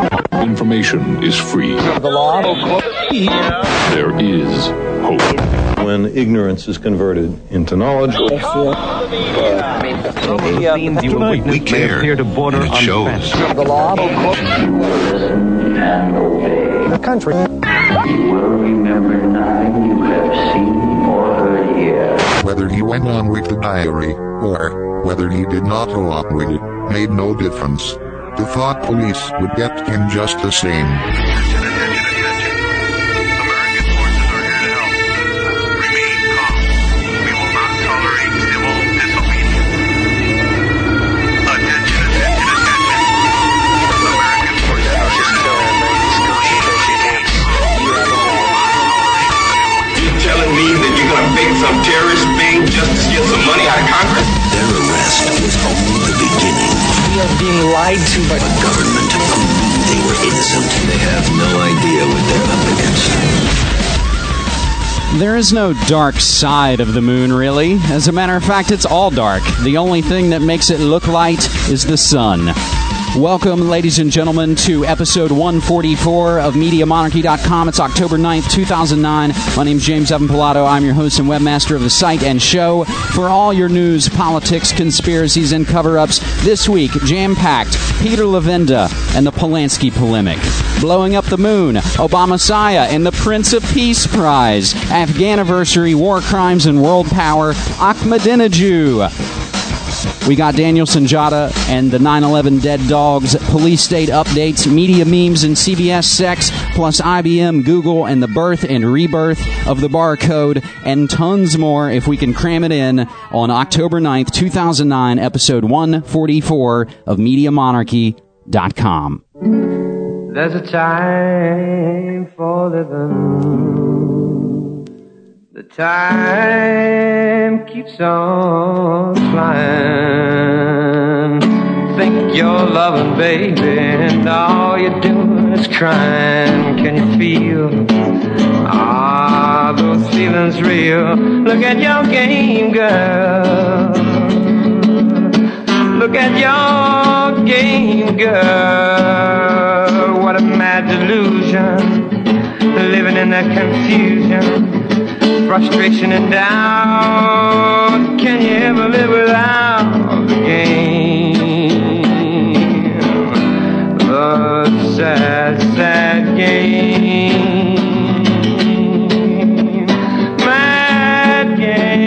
Information is free. The law. There is hope. When ignorance is converted into knowledge. We care, and it shows. The law. The country. You will remember nothing you have seen or heard here. Whether he went on with the diary, or whether he did not go on with it, made no difference. The thought police would get him just the same. Some terrorist being just to steal some money out of Congress? Their arrest was only the beginning. We are being lied to by the government who knew they were innocent. They have no idea what they're up against. There is no dark side of the moon, really. As a matter of fact, it's all dark. The only thing that makes it look light is the sun. Welcome, ladies and gentlemen, to episode 144 of MediaMonarchy.com. It's October 9th, 2009. My name's James Evan Pilato. I'm your host and webmaster of the site and show. For all your news, politics, conspiracies, and cover-ups, this week, jam-packed, Peter Levenda and the Polanski polemic. Blowing up the moon, Obama-Saya and the Prince of Peace Prize. Afghaniversary, war crimes and world power, Ahmadinejad. We got Daniel Sanjata and the 9/11 dead dogs, police state updates, media memes and CBS sex, plus IBM, Google, and the birth and rebirth of the barcode, and tons more if we can cram it in on October 9th, 2009, episode 144 of MediaMonarchy.com. There's a time for living. The time keeps on flying. Think you're loving, baby, and all you're doing is crying. Can you feel? Those feelings real. Look at your game, girl. Look at your game, girl. What a mad delusion. Living in that confusion. Frustration and doubt. Can you ever live without the game? The sad, sad game. Mad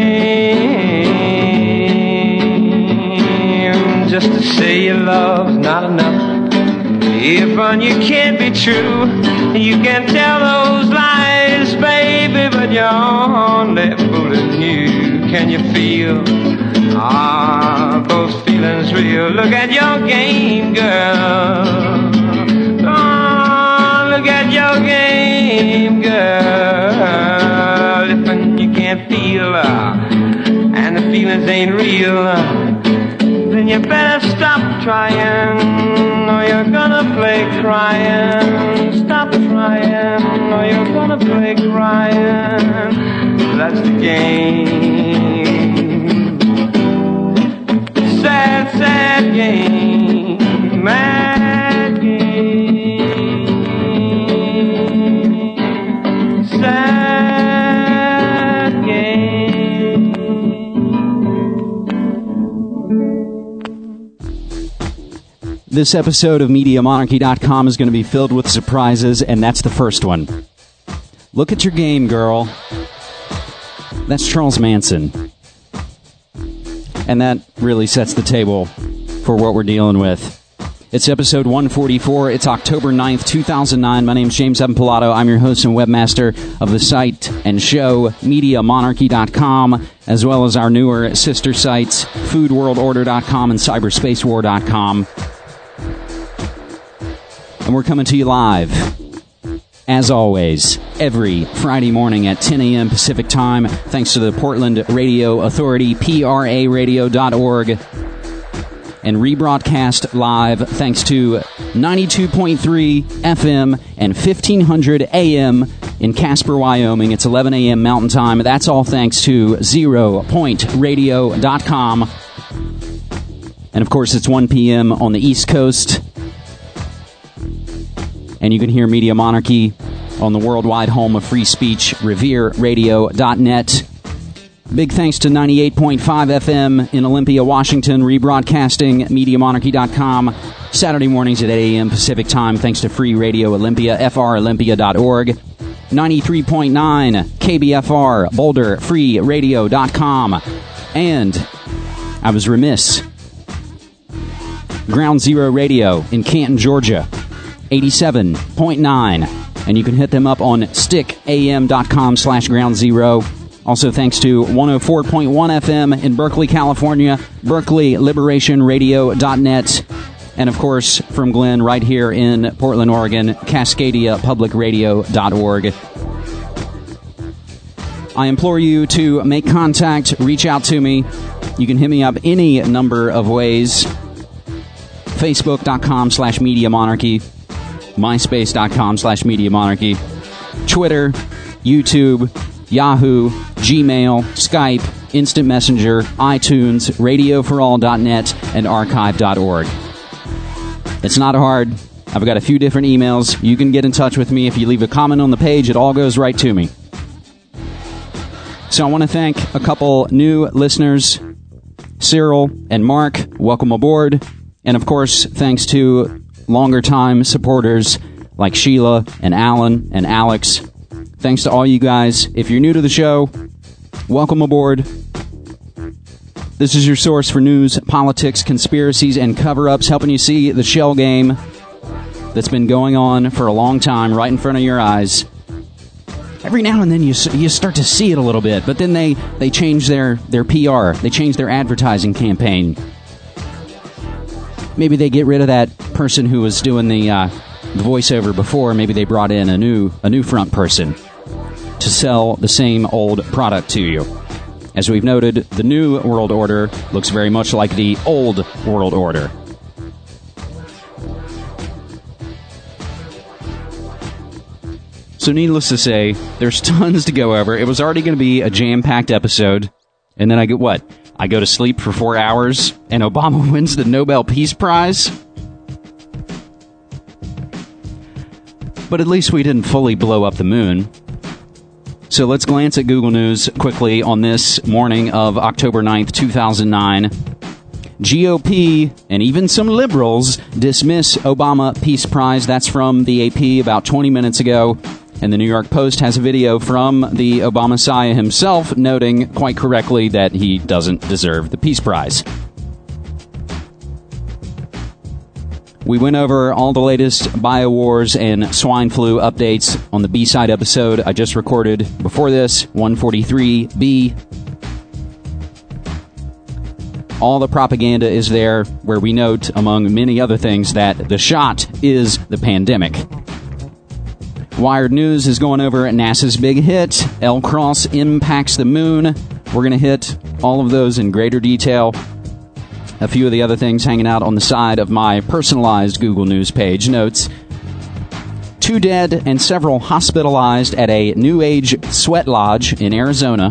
game. Just to say your love's not enough. If you can't be true, you can tell those lies, baby, but you're only fooling you. Can you feel those feelings real? Look at your game, girl. Oh, look at your game, girl. If you can't feel and the feelings ain't real, then you better stop trying. Or you're gonna play crying. Stop trying, or you're gonna play crying. That's the game. Sad, sad game. Mad game. Sad game. This episode of MediaMonarchy.com is going to be filled with surprises, and that's the first one. Look at your game, girl. That's Charles Manson. And that really sets the table for what we're dealing with. It's episode 144. It's October 9th, 2009. My name's James Evan Pilato. I'm your host and webmaster of the site and show, MediaMonarchy.com, as well as our newer sister sites, FoodWorldOrder.com and CyberspaceWar.com. And we're coming to you live, as always, every Friday morning at 10 a.m. Pacific Time, thanks to the Portland Radio Authority, PRAradio.org, and rebroadcast live thanks to 92.3 FM and 1500 AM in Casper, Wyoming. It's 11 a.m. Mountain Time. That's all thanks to ZeroPointRadio.com. And, of course, it's 1 p.m. on the East Coast. And you can hear Media Monarchy on the worldwide home of free speech, revereradio.net. Big thanks to 98.5 FM in Olympia, Washington, rebroadcasting MediaMonarchy.com, Saturday mornings at 8 a.m. Pacific Time, thanks to Free Radio Olympia, FROlympia.org, 93.9 KBFR, Boulder, FreeRadio.com, and I was remiss, Ground Zero Radio in Canton, Georgia, 87.9, and you can hit them up on stickam.com/Ground Zero. Also, thanks to 104.1 FM in Berkeley, California, BerkeleyLiberationRadio.net, and of course, from Glenn right here in Portland, Oregon, CascadiaPublicRadio.org. I implore you to make contact, reach out to me. You can hit me up any number of ways. Facebook.com/Media Monarchy, MySpace.com/Media Monarchy, Twitter, YouTube, Yahoo, Gmail, Skype, Instant Messenger, iTunes, radioforall.net, and archive.org. It's not hard. I've got a few different emails. You can get in touch with me. If you leave a comment on the page, it all goes right to me. So I want to thank a couple new listeners, Cyril and Mark. Welcome aboard. And of course, thanks to longer time supporters like Sheila and Alan and Alex. Thanks to all you guys. If you're new to the show, welcome aboard. This is your source for news, politics, conspiracies, and cover-ups, helping you see the shell game that's been going on for a long time right in front of your eyes. Every now and then you start to see it a little bit, but then they change their PR. They change their advertising campaign. Maybe they get rid of that person who was doing the voiceover before. Maybe they brought in a new front person to sell the same old product to you. As we've noted, the new world order looks very much like the old world order. So needless to say, there's tons to go over. It was already going to be a jam-packed episode. And then I get what? I go to sleep for 4 hours and Obama wins the Nobel Peace Prize? But at least we didn't fully blow up the moon. So let's glance at Google News quickly on this morning of October 9th, 2009. GOP and even some liberals dismiss Obama Peace Prize. That's from the AP about 20 minutes ago. And the New York Post has a video from the Obama-Messiah himself noting quite correctly that he doesn't deserve the Peace Prize. We went over all the latest biowars and swine flu updates on the B-side episode I just recorded before this, 143B. All the propaganda is there, where we note, among many other things, that the shot is the pandemic. Wired News is going over NASA's big hit, L-Cross impacts the moon. We're going to hit all of those in greater detail. A few of the other things hanging out on the side of my personalized Google News page notes. 2 dead and several hospitalized at a New Age sweat lodge in Arizona.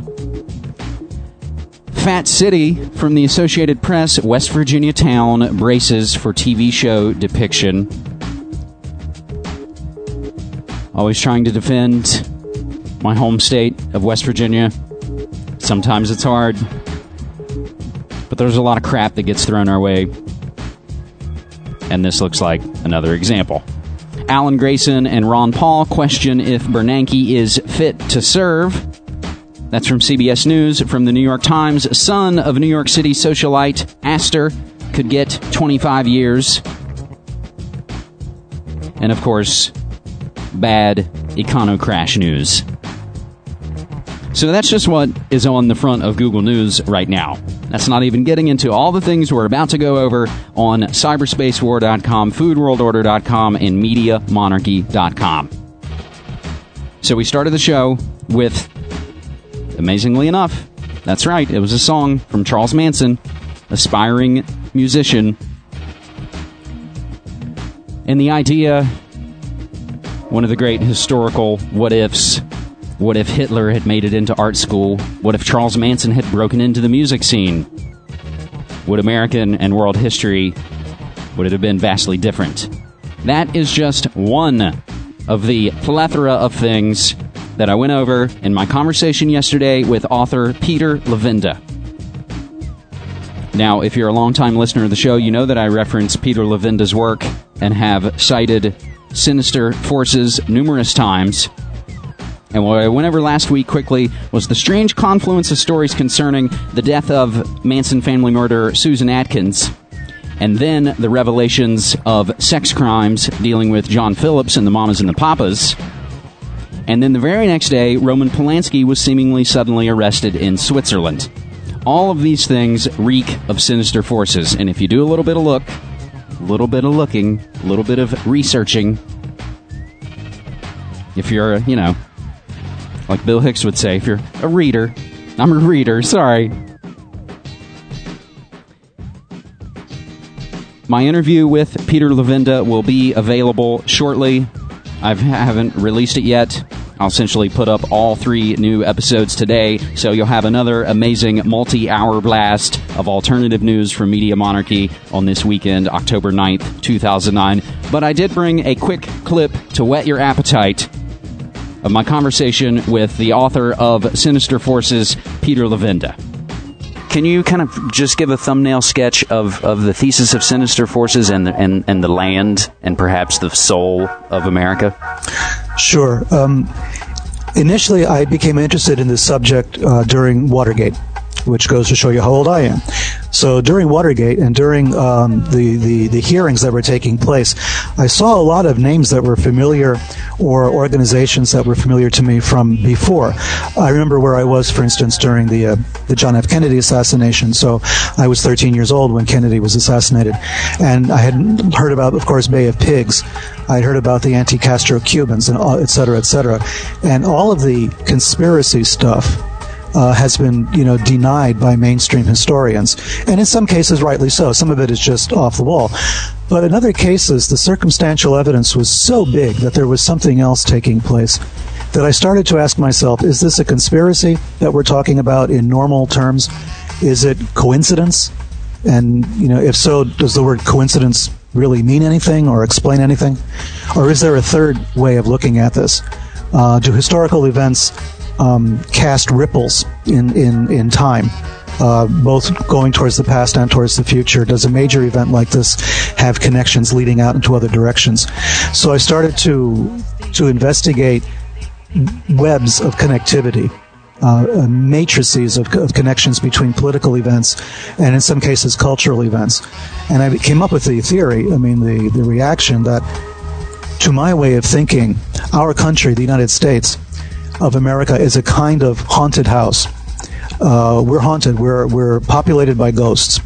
Fat City from the Associated Press, West Virginia town braces for TV show depiction. Always trying to defend my home state of West Virginia. Sometimes it's hard. But there's a lot of crap that gets thrown our way. And this looks like another example. Alan Grayson and Ron Paul question if Bernanke is fit to serve. That's from CBS News. From the New York Times, son of New York City socialite Astor could get 25 years. And of course, bad econo-crash news. So that's just what is on the front of Google News right now. That's not even getting into all the things we're about to go over on cyberspacewar.com, foodworldorder.com, and mediamonarchy.com. So we started the show with, amazingly enough, that's right, it was a song from Charles Manson, aspiring musician. And the idea, one of the great historical what-ifs, what if Hitler had made it into art school? What if Charles Manson had broken into the music scene? Would American and world history, would it have been vastly different? That is just one of the plethora of things that I went over in my conversation yesterday with author Peter Levenda. Now, if you're a longtime listener of the show, you know that I reference Peter Levenda's work and have cited Sinister Forces numerous times. And what I went over last week quickly was the strange confluence of stories concerning the death of Manson family murderer Susan Atkins, and then the revelations of sex crimes dealing with John Phillips and the Mamas and the Papas. And then the very next day, Roman Polanski was seemingly suddenly arrested in Switzerland. All of these things reek of Sinister Forces, and if you do a little bit of looking, a little bit of researching, if you're, like Bill Hicks would say, if you're a reader, I'm a reader, sorry. My interview with Peter Levenda will be available shortly. I haven't released it yet. I'll essentially put up all 3 new episodes today, so you'll have another amazing multi-hour blast of alternative news from Media Monarchy on this weekend, October 9th, 2009. But I did bring a quick clip to whet your appetite of my conversation with the author of Sinister Forces, Peter Levenda. Can you kind of just give a thumbnail sketch of the thesis of Sinister Forces and the land and perhaps the soul of America? Sure. Initially, I became interested in this subject during Watergate, which goes to show you how old I am. So during Watergate and during the hearings that were taking place, I saw a lot of names that were familiar or organizations that were familiar to me from before. I remember where I was, for instance, during the John F. Kennedy assassination. So I was 13 years old when Kennedy was assassinated. And I had heard about, of course, Bay of Pigs. I'd heard about the anti-Castro Cubans, and et cetera, et cetera. And all of the conspiracy stuff has been, denied by mainstream historians. And in some cases, rightly so. Some of it is just off the wall. But in other cases, the circumstantial evidence was so big that there was something else taking place that I started to ask myself, is this a conspiracy that we're talking about in normal terms? Is it coincidence? And, if so, does the word coincidence really mean anything or explain anything? Or is there a third way of looking at this? Do historical events cast ripples in time, both going towards the past and towards the future? Does a major event like this have connections leading out into other directions? So I started to investigate webs of connectivity, matrices of connections between political events and, in some cases, cultural events. And I came up with the theory, the reaction that, to my way of thinking, our country, the United States of America, is a kind of haunted house. We're haunted. We're populated by ghosts,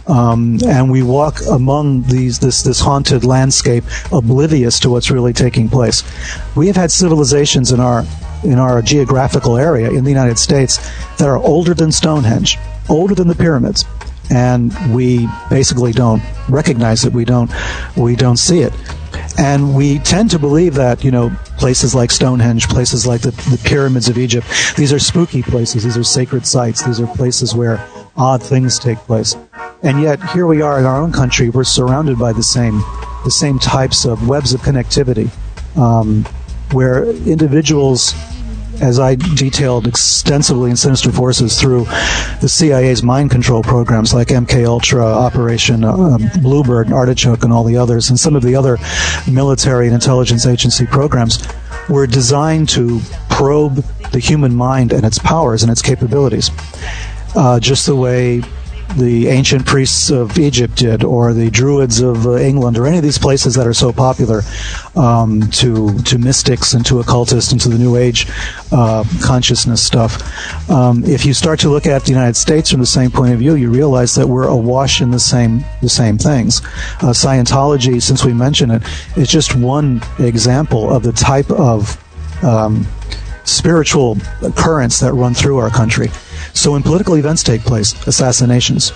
and we walk among this haunted landscape, oblivious to what's really taking place. We have had civilizations in our geographical area in the United States that are older than Stonehenge, older than the pyramids, and we basically don't recognize it. We don't see it. And we tend to believe that, places like Stonehenge, places like the pyramids of Egypt, these are spooky places, these are sacred sites, these are places where odd things take place. And yet, here we are in our own country, we're surrounded by the same types of webs of connectivity, where individuals, as I detailed extensively in Sinister Forces, through the CIA's mind control programs like MKUltra, Operation Bluebird, Artichoke, and all the others, and some of the other military and intelligence agency programs, were designed to probe the human mind and its powers and its capabilities, just the way the ancient priests of Egypt did, or the Druids of England, or any of these places that are so popular to mystics and to occultists and to the New Age consciousness stuff. If you start to look at the United States from the same point of view, you realize that we're awash in the same things. Scientology, since we mentioned it, is just one example of the type of spiritual currents that run through our country. So when political events take place, assassinations,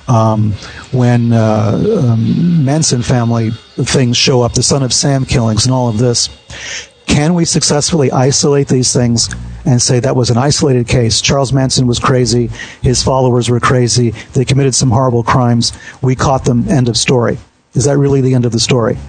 when Manson family things show up, the Son of Sam killings and all of this, can we successfully isolate these things and say that was an isolated case? Charles Manson was crazy, his followers were crazy, they committed some horrible crimes, we caught them, end of story. Is that really the end of the story?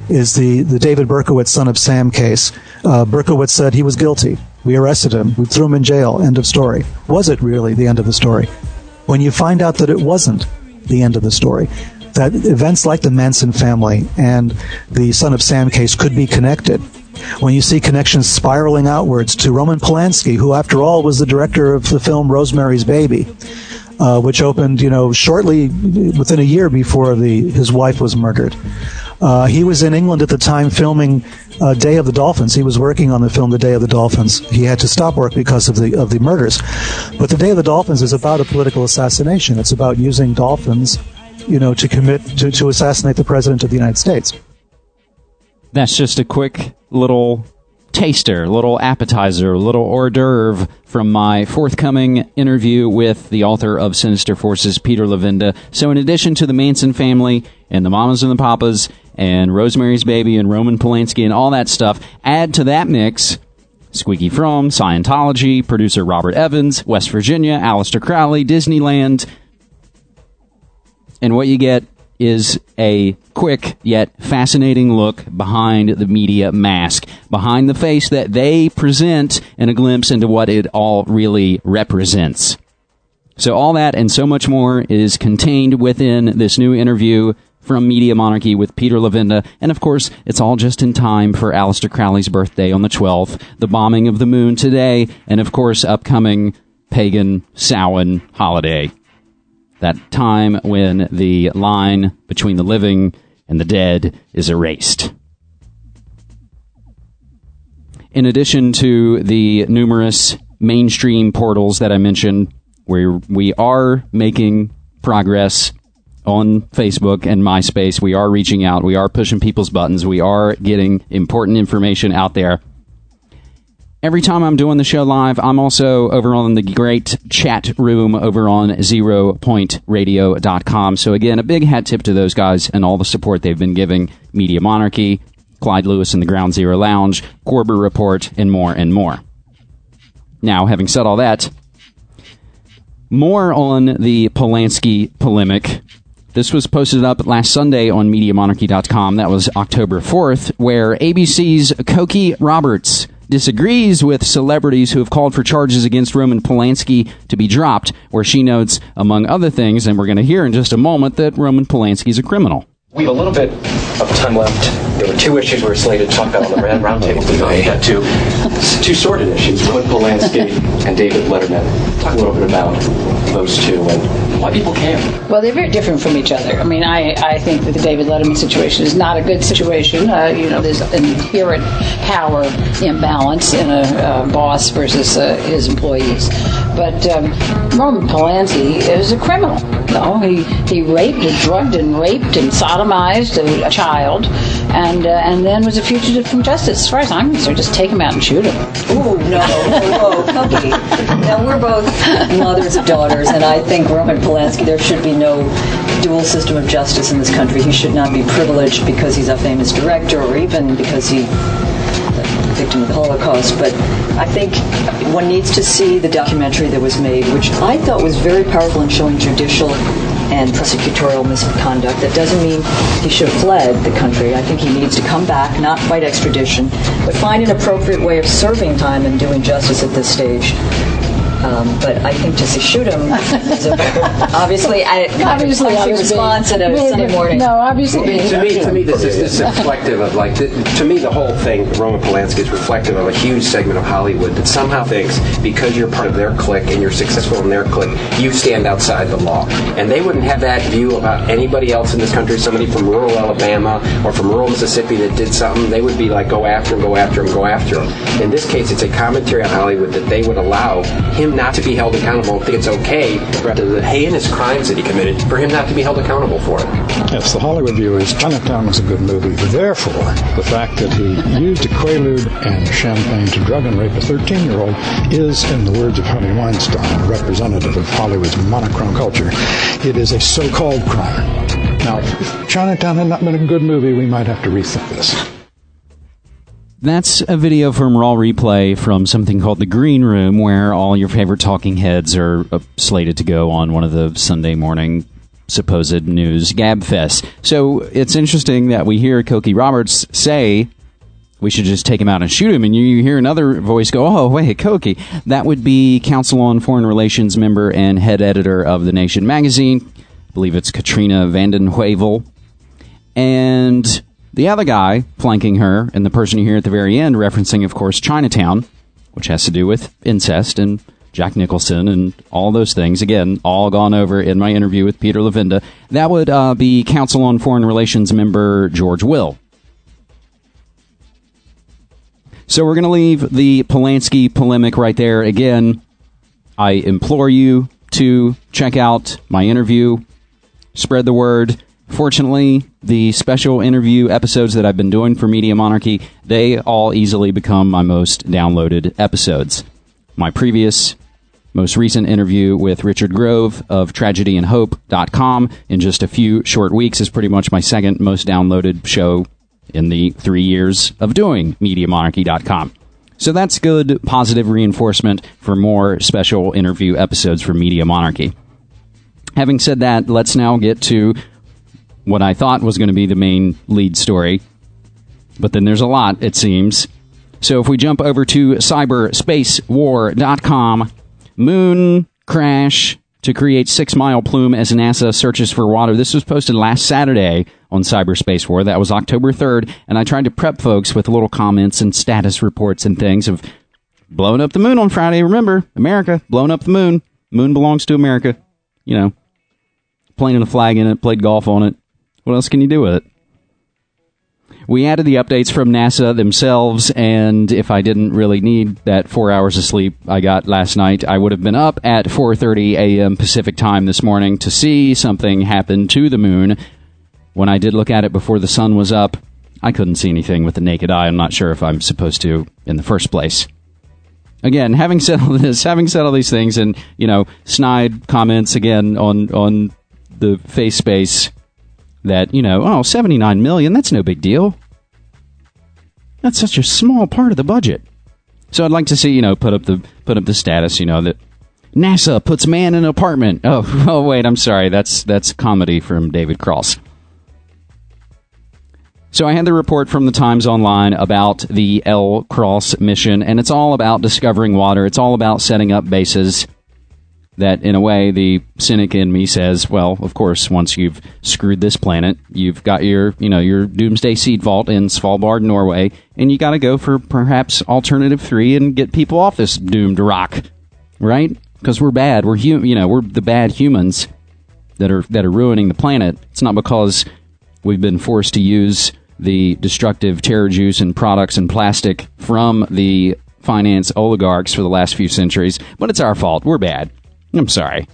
is the David Berkowitz, son of Sam case. Berkowitz said he was guilty. We arrested him. We threw him in jail. End of story. Was it really the end of the story? When you find out that it wasn't the end of the story, that events like the Manson family and the son of Sam case could be connected, when you see connections spiraling outwards to Roman Polanski, who after all was the director of the film Rosemary's Baby, which opened, shortly within a year before his wife was murdered. He was in England at the time filming Day of the Dolphins. He was working on the film The Day of the Dolphins. He had to stop work because of the murders. But The Day of the Dolphins is about a political assassination. It's about using dolphins, to assassinate the President of the United States. That's just a quick little taster, little appetizer, little hors d'oeuvre from my forthcoming interview with the author of Sinister Forces, Peter Levenda. So in addition to the Manson family and the Mamas and the Papas and Rosemary's Baby and Roman Polanski and all that stuff, add to that mix Squeaky Fromme, Scientology, producer Robert Evans, West Virginia, Aleister Crowley, Disneyland, and what you get is a quick yet fascinating look behind the media mask, behind the face that they present, and a glimpse into what it all really represents. So all that and so much more is contained within this new interview from Media Monarchy with Peter Levenda, and of course, it's all just in time for Aleister Crowley's birthday on the 12th, the bombing of the moon today, and of course, upcoming pagan Samhain holiday. That time when the line between the living and the dead is erased. In addition to the numerous mainstream portals that I mentioned, where we are making progress on Facebook and MySpace, we are reaching out, we are pushing people's buttons, we are getting important information out there. Every time I'm doing the show live, I'm also over on the great chat room over on zeropointradio.com. So again, a big hat tip to those guys and all the support they've been giving Media Monarchy, Clyde Lewis and the Ground Zero Lounge, Korber Report, and more and more. Now, having said all that, more on the Polanski polemic. This was posted up last Sunday on MediaMonarchy.com. That was October 4th, where ABC's Cokie Roberts disagrees with celebrities who have called for charges against Roman Polanski to be dropped, where she notes, among other things, and we're going to hear in just a moment, that Roman Polanski is a criminal. We have a little bit of time left. There were two issues we were slated to talk about on the round table tonight. We had two sordid issues, Roman Polanski and David Letterman. Talk a little bit about those two and why people care. Well, they're very different from each other. I mean, I think that the David Letterman situation is not a good situation. There's an inherent power imbalance in a boss versus his employees. But Roman Polanski is a criminal. No, he raped and drugged and raped and sodomized a child, and then was a fugitive from justice. As far as I'm concerned, just take him out and shoot him. Ooh, no. Whoa, Cokie. Now, we're both mothers of daughters, and I think Roman Polanski, there should be no dual system of justice in this country. He should not be privileged because he's a famous director or even because he's a victim of the Holocaust. But I think one needs to see the documentary that was made, which I thought was very powerful in showing judicial and prosecutorial misconduct. That doesn't mean he should have fled the country. I think he needs to come back, not fight extradition, but find an appropriate way of serving time and doing justice at this stage. But I think just to shoot him is obviously a response at a Sunday morning. No, obviously. To me, this is reflective of, to me, the whole thing, Roman Polanski, is reflective of a huge segment of Hollywood that somehow thinks because you're part of their clique and you're successful in their clique, you stand outside the law. And they wouldn't have that view about anybody else in this country, somebody from rural Alabama or from rural Mississippi that did something. They would be like, go after him, go after him, go after him. In this case, it's a commentary on Hollywood that they would allow him not to be held accountable and think it's okay for the heinous crimes that he committed for him not to be held accountable for it. Yes, the Hollywood view is Chinatown was a good movie. Therefore, the fact that he used a Quaalude and champagne to drug and rape a 13-year-old is, in the words of Harvey Weinstein, a representative of Hollywood's monochrome culture. It is a so-called crime. Now, if Chinatown had not been a good movie, we might have to rethink this. That's a video from Raw Replay from something called The Green Room, where all your favorite talking heads are slated to go on one of the Sunday morning supposed news gabfest. So it's interesting that we hear Cokie Roberts say we should just take him out and shoot him, and you hear another voice go, oh, wait, Cokie. That would be Council on Foreign Relations member and head editor of The Nation magazine. I believe it's Katrina vanden Heuvel. And the other guy flanking her, and the person you hear at the very end referencing, of course, Chinatown, which has to do with incest and Jack Nicholson and all those things. Again, all gone over in my interview with Peter Levenda. That would be Council on Foreign Relations member George Will. So we're going to leave the Polanski polemic right there. Again, I implore you to check out my interview, spread the word. Fortunately, the special interview episodes that I've been doing for Media Monarchy, they all easily become my most downloaded episodes. My previous, most recent interview with Richard Grove of TragedyAndHope.com in just a few short weeks is pretty much my second most downloaded show in the 3 years of doing MediaMonarchy.com. So that's good, positive reinforcement for more special interview episodes for Media Monarchy. Having said that, let's now get to what I thought was going to be the main lead story. But then there's a lot, it seems. So if we jump over to cyberspacewar.com, moon crash to create 6 Mile plume as NASA searches for water. This was posted last Saturday on Cyberspace War. That was October 3rd, and I tried to prep folks with little comments and status reports and things of blowing up the moon on Friday. Remember, America, blowing up the moon. Moon belongs to America. You know, planted a flag in it, played golf on it. What else can you do with it? We added the updates from NASA themselves, and if I didn't really need that 4 hours of sleep I got last night, I would have been up at 4:30 a.m. Pacific time this morning to see something happen to the moon. When I did look at it before the sun was up, I couldn't see anything with the naked eye. I'm not sure if I'm supposed to in the first place. Again, having said all this, having said all these things, and, you know, snide comments again on the face space that, you know, oh, $79 million, that's no big deal. That's such a small part of the budget. So I'd like to see, you know, put up the status, you know, that NASA puts man in apartment. Oh wait, I'm sorry. That's comedy from David Cross. So I had the report from the Times Online about the L Cross mission, and it's all about discovering water. It's all about setting up bases that, in a way, the cynic in me says, well, of course, once you've screwed this planet, you've got your doomsday seed vault in Svalbard, Norway, and you got to go for perhaps alternative 3 and get people off this doomed rock, right? Because we're bad. We're the bad humans that are ruining the planet. It's not because we've been forced to use the destructive terror juice and products and plastic from the finance oligarchs for the last few centuries, but it's our fault. We're bad. I'm sorry.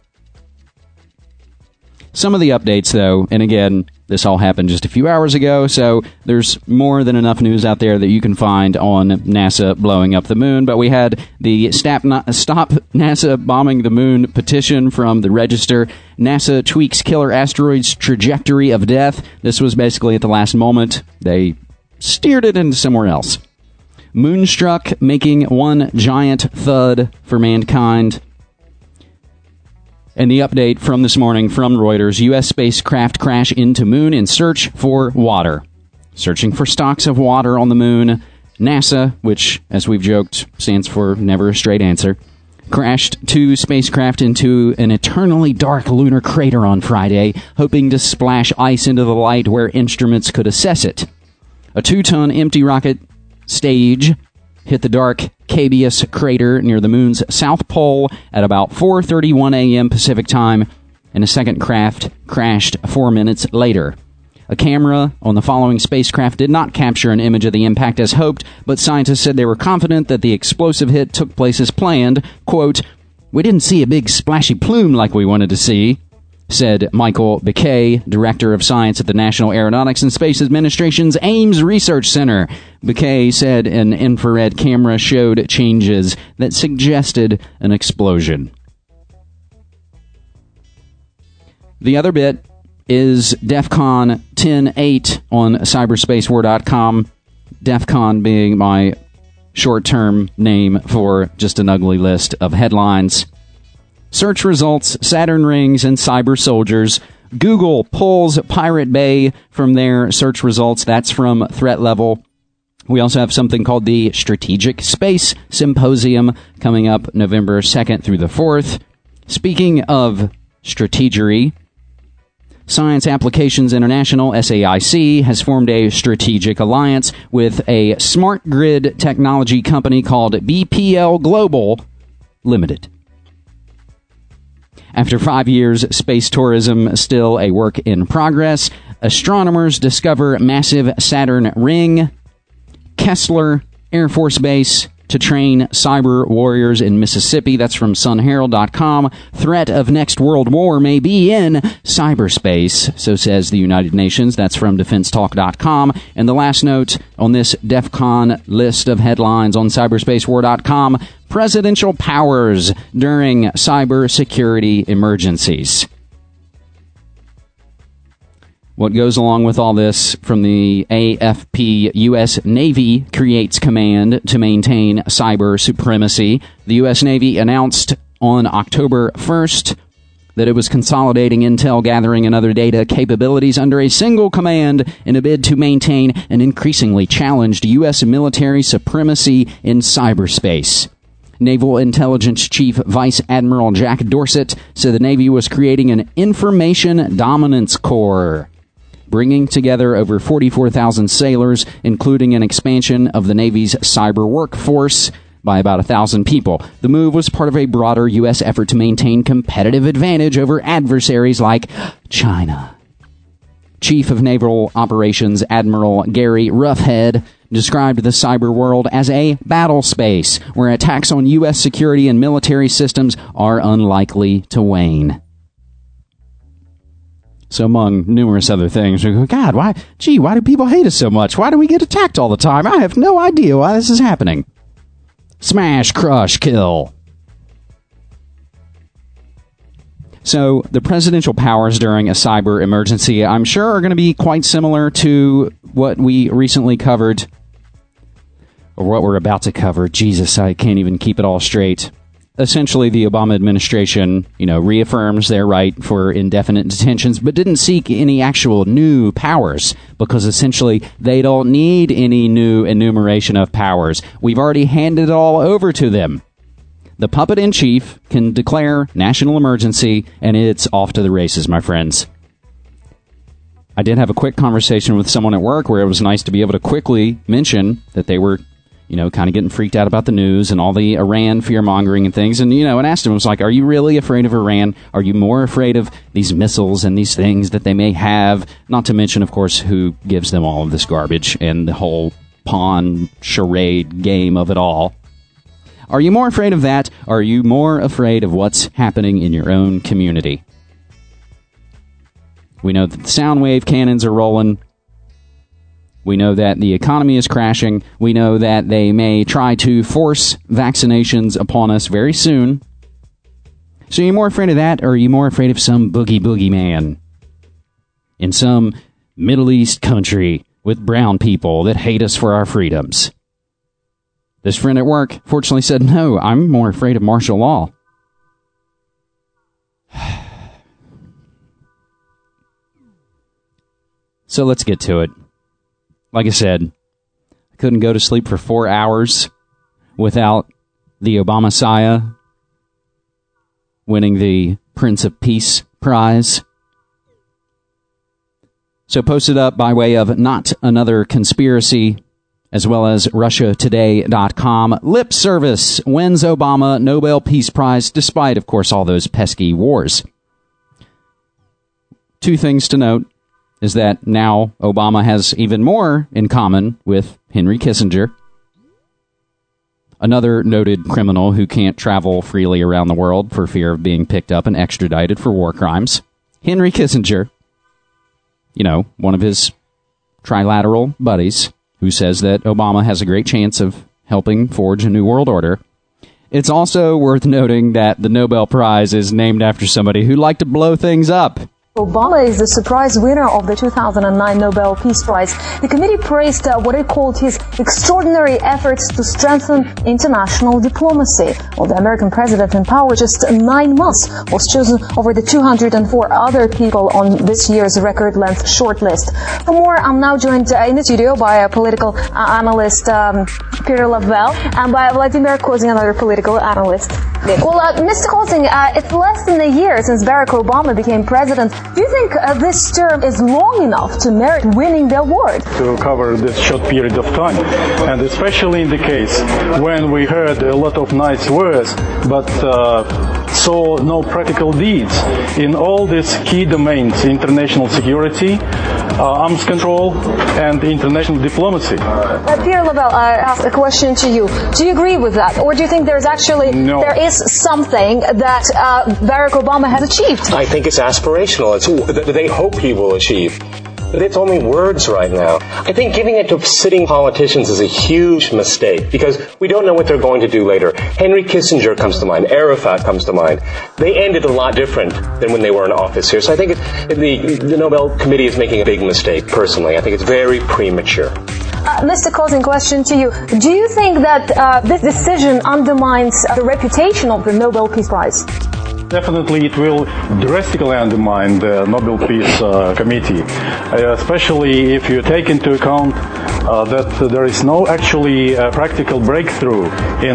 Some of the updates, though, and again, this all happened just a few hours ago, so there's more than enough news out there that you can find on NASA blowing up the moon. But we had the Stop NASA Bombing the Moon petition from the Register. NASA tweaks killer asteroid's trajectory of death. This was basically at the last moment. They steered it into somewhere else. Moonstruck making one giant thud for mankind. And the update from this morning from Reuters, U.S. spacecraft crash into moon in search for water. Searching for stocks of water on the moon. NASA, which, as we've joked, stands for Never a Straight Answer, crashed 2 spacecraft into an eternally dark lunar crater on Friday, hoping to splash ice into the light where instruments could assess it. A 2-ton empty rocket stage hit the dark Cabeus crater near the moon's south pole at about 4:31 a.m. Pacific time, and a second craft crashed 4 minutes later. A camera on the following spacecraft did not capture an image of the impact as hoped, but scientists said they were confident that the explosive hit took place as planned. Quote, "We didn't see a big splashy plume like we wanted to see," said Michael Bickey, Director of Science at the National Aeronautics and Space Administration's Ames Research Center. Bickey said an infrared camera showed changes that suggested an explosion. The other bit is DEFCON 10-8 on cyberspacewar.com. DEFCON being my short-term name for just an ugly list of headlines. search results, Saturn rings, and cyber soldiers. Google pulls Pirate Bay from their search results. That's from Threat Level. We also have something called the Strategic Space Symposium coming up November 2nd through the 4th. Speaking of strategery, Science Applications International, SAIC, has formed a strategic alliance with a smart grid technology company called BPL Global Limited. After 5 years, space tourism still a work in progress. Astronomers discover massive Saturn ring. Kessler Air Force Base to train cyber warriors in Mississippi. That's from sunherald.com. Threat of next world war may be in cyberspace, so says the United Nations. That's from defensetalk.com. And the last note on this DEF CON list of headlines on cyberspacewar.com, presidential powers during cybersecurity emergencies. What goes along with all this from the AFP, U.S. Navy creates command to maintain cyber supremacy. The U.S. Navy announced on October 1st that it was consolidating intel gathering and other data capabilities under a single command in a bid to maintain an increasingly challenged U.S. military supremacy in cyberspace. Naval Intelligence Chief Vice Admiral Jack Dorsett said the Navy was creating an Information Dominance Corps, bringing together over 44,000 sailors, including an expansion of the Navy's cyber workforce by about 1,000 people. The move was part of a broader U.S. effort to maintain competitive advantage over adversaries like China. Chief of Naval Operations Admiral Gary Roughhead described the cyber world as a battle space where attacks on U.S. security and military systems are unlikely to wane. So among numerous other things, we go, God, why do people hate us so much? Why do we get attacked all the time? I have no idea why this is happening. Smash, crush, kill. So the presidential powers during a cyber emergency, I'm sure, are going to be quite similar to what we recently covered, or what we're about to cover. Jesus, I can't even keep it all straight. Essentially, the Obama administration, reaffirms their right for indefinite detentions, but didn't seek any actual new powers, because essentially they don't need any new enumeration of powers. We've already handed it all over to them. The puppet-in-chief can declare national emergency, and it's off to the races, my friends. I did have a quick conversation with someone at work where it was nice to be able to quickly mention that they were kind of getting freaked out about the news and all the Iran fear-mongering and things. And, and asked him, I was like, are you really afraid of Iran? Are you more afraid of these missiles and these things that they may have? Not to mention, of course, who gives them all of this garbage and the whole pawn charade game of it all. Are you more afraid of that? Or are you more afraid of what's happening in your own community? We know that the sound wave cannons are rolling. We know that the economy is crashing. We know that they may try to force vaccinations upon us very soon. So are you more afraid of that, or are you more afraid of some boogie man in some Middle East country with brown people that hate us for our freedoms? This friend at work fortunately said, no, I'm more afraid of martial law. So let's get to it. Like I said, I couldn't go to sleep for 4 hours without the Obama-Messiah winning the Prince of Peace prize. So posted up by way of Not Another Conspiracy, as well as RussiaToday.com. Lip service wins Obama Nobel Peace Prize, despite, of course, all those pesky wars. Two things to note is that now Obama has even more in common with Henry Kissinger, another noted criminal who can't travel freely around the world for fear of being picked up and extradited for war crimes. Henry Kissinger, one of his trilateral buddies, who says that Obama has a great chance of helping forge a new world order. It's also worth noting that the Nobel Prize is named after somebody who liked to blow things up. Obama is the surprise winner of the 2009 Nobel Peace Prize. The committee praised what it called his extraordinary efforts to strengthen international diplomacy. While the American president in power just 9 months was chosen over the 204 other people on this year's record-length shortlist. For more, I'm now joined in the studio by a political analyst, Peter Lavelle, and by Vladimir Kozin, another political analyst. Well, Mr. Kozin, it's less than a year since Barack Obama became president. Do you think this term is long enough to merit winning the award? To cover this short period of time, and especially in the case when we heard a lot of nice words, but saw no practical deeds in all these key domains: international security, arms control, and international diplomacy. Pierre Lavelle, I ask a question to you. Do you agree with that, or do you think there is something that Barack Obama has achieved? I think it's aspirational. They hope he will achieve. But it's only words right now. I think giving it to sitting politicians is a huge mistake because we don't know what they're going to do later. Henry Kissinger comes to mind. Arafat comes to mind. They ended a lot different than when they were in office here. So I think the Nobel Committee is making a big mistake, personally. I think it's very premature. Mr. Kozin, question to you. Do you think that this decision undermines the reputation of the Nobel Peace Prize? Definitely it will drastically undermine the Nobel Peace Committee, especially if you take into account that there is no actually practical breakthrough in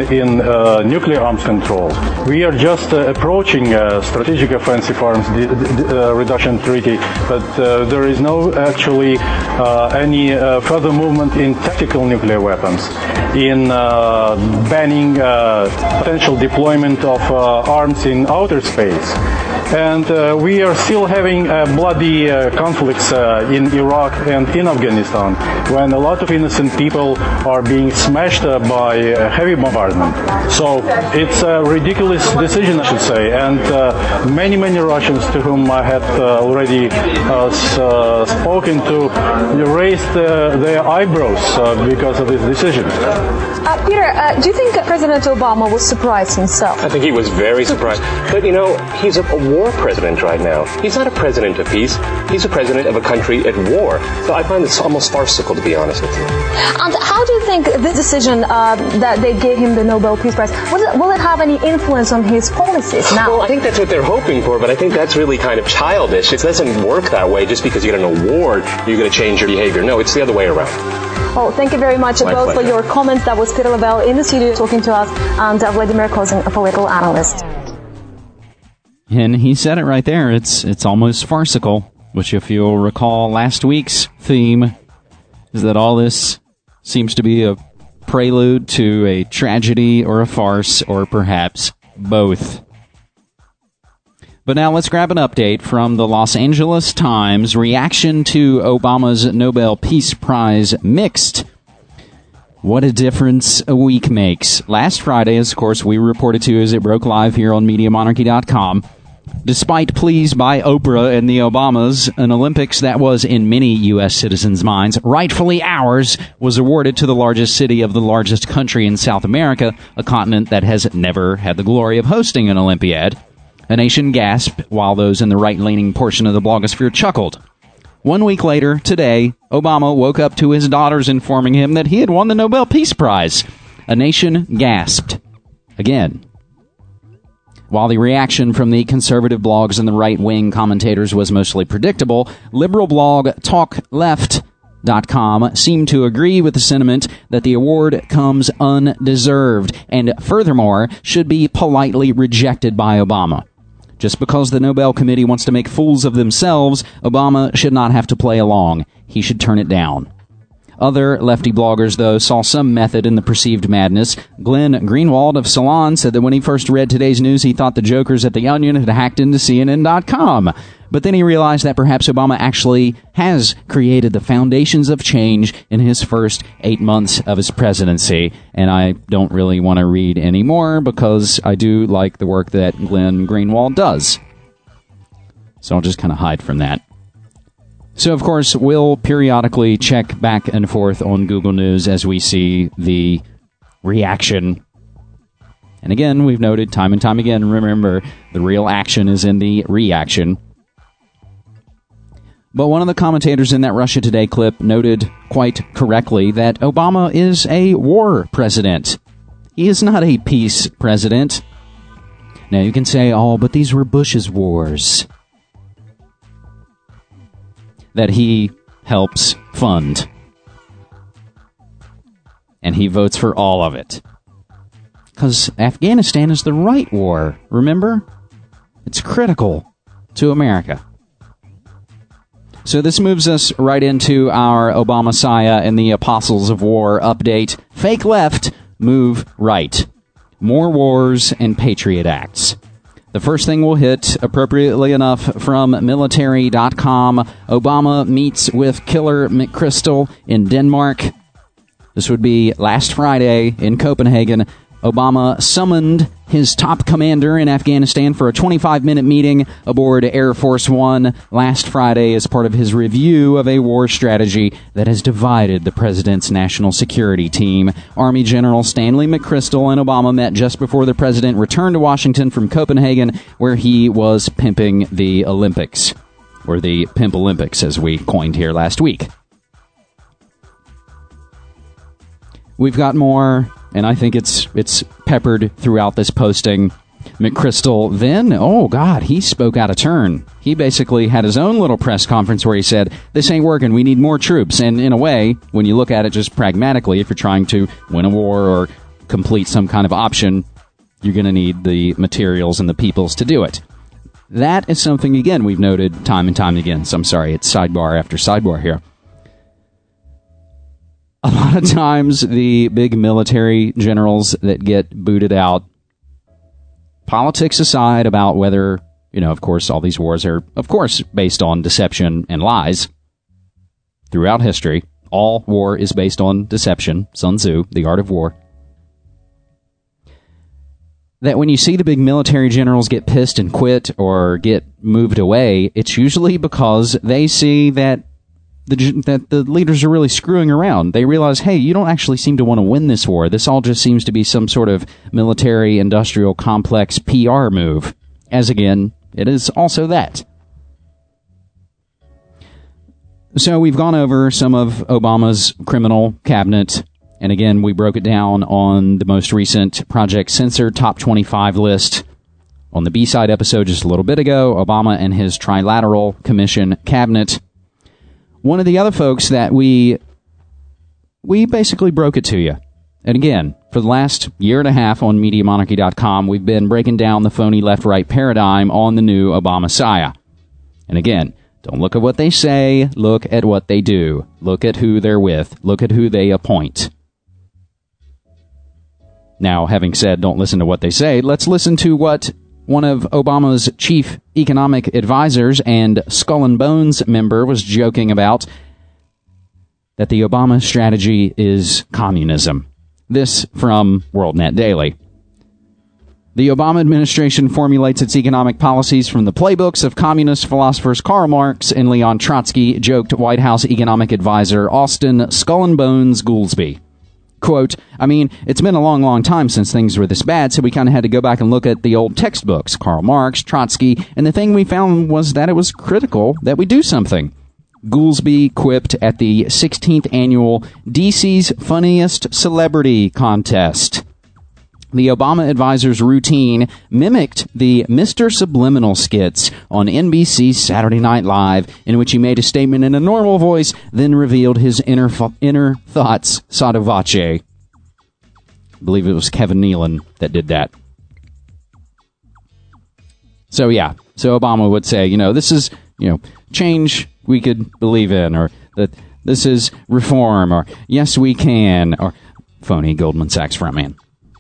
nuclear arms control. We are just approaching strategic offensive arms reduction treaty, but there is no actually any further movement in tactical nuclear weapons, in banning potential deployment of arms in outer space. And we are still having bloody conflicts in Iraq and in Afghanistan, when a lot of innocent people are being smashed by heavy bombardment. So it's a ridiculous decision, I should say, and many Russians to whom I had already spoken to raised their eyebrows because of this decision. Peter, do you think President Obama was surprised himself? I think he was very surprised. But, he's a war president right now. He's not a president of peace. He's a president of a country at war. So I find this almost farcical, to be honest with you. And how do you think this decision that they gave him the Nobel Peace Prize, will it have any influence on his policies now? Well, I think that's what they're hoping for, but I think that's really kind of childish. It doesn't work that way. Just because you get an award, you're going to change your behavior. No, it's the other way around. Well, thank you very much both for your comments. That was Peter Lavelle in the studio talking to us, and Vladimir Kozin, a political analyst. And he said it right there. It's almost farcical, which, if you'll recall last week's theme, is that all this seems to be a prelude to a tragedy or a farce, or perhaps both. But now let's grab an update from the Los Angeles Times. Reaction to Obama's Nobel Peace Prize mixed. What a difference a week makes. Last Friday, as of course we reported to as it broke live here on MediaMonarchy.com, despite pleas by Oprah and the Obamas, an Olympics that was, in many U.S. citizens' minds, rightfully ours, was awarded to the largest city of the largest country in South America, a continent that has never had the glory of hosting an Olympiad. A nation gasped, while those in the right-leaning portion of the blogosphere chuckled. 1 week later, today, Obama woke up to his daughters informing him that he had won the Nobel Peace Prize. A nation gasped. Again. While the reaction from the conservative blogs and the right-wing commentators was mostly predictable, liberal blog TalkLeft.com seemed to agree with the sentiment that the award comes undeserved and, furthermore, should be politely rejected by Obama. Just because the Nobel Committee wants to make fools of themselves, Obama should not have to play along. He should turn it down. Other lefty bloggers, though, saw some method in the perceived madness. Glenn Greenwald of Salon said that when he first read today's news, he thought the jokers at The Onion had hacked into CNN.com. But then he realized that perhaps Obama actually has created the foundations of change in his first 8 months of his presidency. And I don't really want to read any more because I do like the work that Glenn Greenwald does. So I'll just kind of hide from that. So, of course, we'll periodically check back and forth on Google News as we see the reaction. And again, we've noted time and time again, remember, the real action is in the reaction. But one of the commentators in that Russia Today clip noted quite correctly that Obama is a war president. He is not a peace president. Now you can say, oh, but these were Bush's wars that he helps fund. And he votes for all of it. Because Afghanistan is the right war, remember? It's critical to America. So this moves us right into our Obama-Messiah and the Apostles of War update. Fake left, move right. More wars and Patriot Acts. The first thing we'll hit, appropriately enough, from military.com. Obama meets with Killer McChrystal in Denmark. This would be last Friday in Copenhagen. Obama summoned his top commander in Afghanistan for a 25-minute meeting aboard Air Force One last Friday as part of his review of a war strategy that has divided the president's national security team. Army General Stanley McChrystal and Obama met just before the president returned to Washington from Copenhagen, where he was pimping the Olympics, or the Pimp Olympics, as we coined here last week. We've got more, and I think it's peppered throughout this posting. McChrystal then, oh God, he spoke out of turn. He basically had his own little press conference where he said, this ain't working, we need more troops. And in a way, when you look at it just pragmatically, if you're trying to win a war or complete some kind of option, you're going to need the materials and the peoples to do it. That is something, again, we've noted time and time again. So I'm sorry, it's sidebar after sidebar here. A lot of times, the big military generals that get booted out, politics aside about whether, of course, all these wars are, of course, based on deception and lies. Throughout history, all war is based on deception. Sun Tzu, The Art of War. That when you see the big military generals get pissed and quit or get moved away, it's usually because they see that the leaders are really screwing around. They realize, hey, you don't actually seem to want to win this war. This all just seems to be some sort of military-industrial complex PR move. As again, it is also that. So we've gone over some of Obama's criminal cabinet, and again, we broke it down on the most recent Project Censored Top 25 list. On the B-side episode just a little bit ago, Obama and his Trilateral Commission cabinet. One of the other folks that we basically broke it to you. And again, for the last year and a half on MediaMonarchy.com, we've been breaking down the phony left-right paradigm on the new Obama-Messiah. And again, don't look at what they say, look at what they do. Look at who they're with. Look at who they appoint. Now, having said don't listen to what they say, let's listen to what one of Obama's chief economic advisors and Skull and Bones member was joking about, that the Obama strategy is communism. This from WorldNet Daily. The Obama administration formulates its economic policies from the playbooks of communist philosophers Karl Marx and Leon Trotsky, joked White House economic advisor Austin Skull and Bones Goolsbee. Quote, I mean, it's been a long, long time since things were this bad, so we kind of had to go back and look at the old textbooks, Karl Marx, Trotsky, and the thing we found was that it was critical that we do something. Goolsbee quipped at the 16th annual DC's Funniest Celebrity Contest. The Obama advisor's routine mimicked the Mr. Subliminal skits on NBC's Saturday Night Live, in which he made a statement in a normal voice, then revealed his inner thoughts sotto voce. I believe it was Kevin Nealon that did that. So yeah, so Obama would say, this is, change we could believe in, or that this is reform, or yes we can, or phony Goldman Sachs frontman.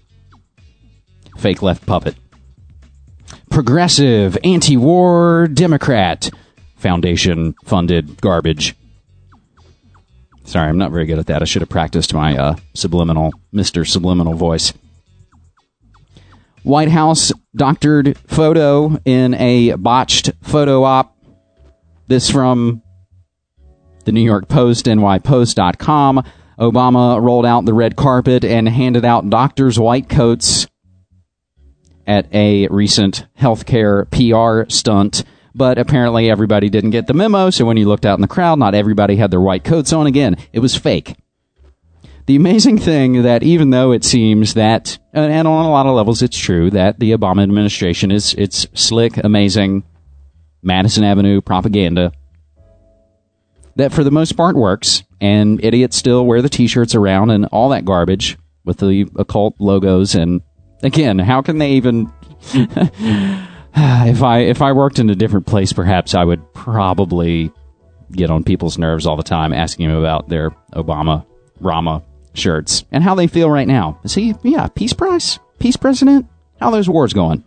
Fake left puppet. Progressive, anti-war Democrat. Foundation-funded garbage. Sorry, I'm not very good at that. I should have practiced my Mr. Subliminal voice. White House doctored photo in a botched photo op. This from the New York Post, nypost.com. Obama rolled out the red carpet and handed out doctors' white coats at a recent healthcare PR stunt, but apparently everybody didn't get the memo, so when you looked out in the crowd, not everybody had their white coats on. Again, it was fake. The amazing thing that even though it seems that, and on a lot of levels it's true, that the Obama administration it's slick, amazing, Madison Avenue propaganda, that for the most part works, and idiots still wear the t-shirts around and all that garbage with the occult logos. And again, how can they even... If I worked in a different place, perhaps I would probably get on people's nerves all the time asking them about their Obama Rama shirts and how they feel right now. Is he, peace prize? Peace president? How are those wars going?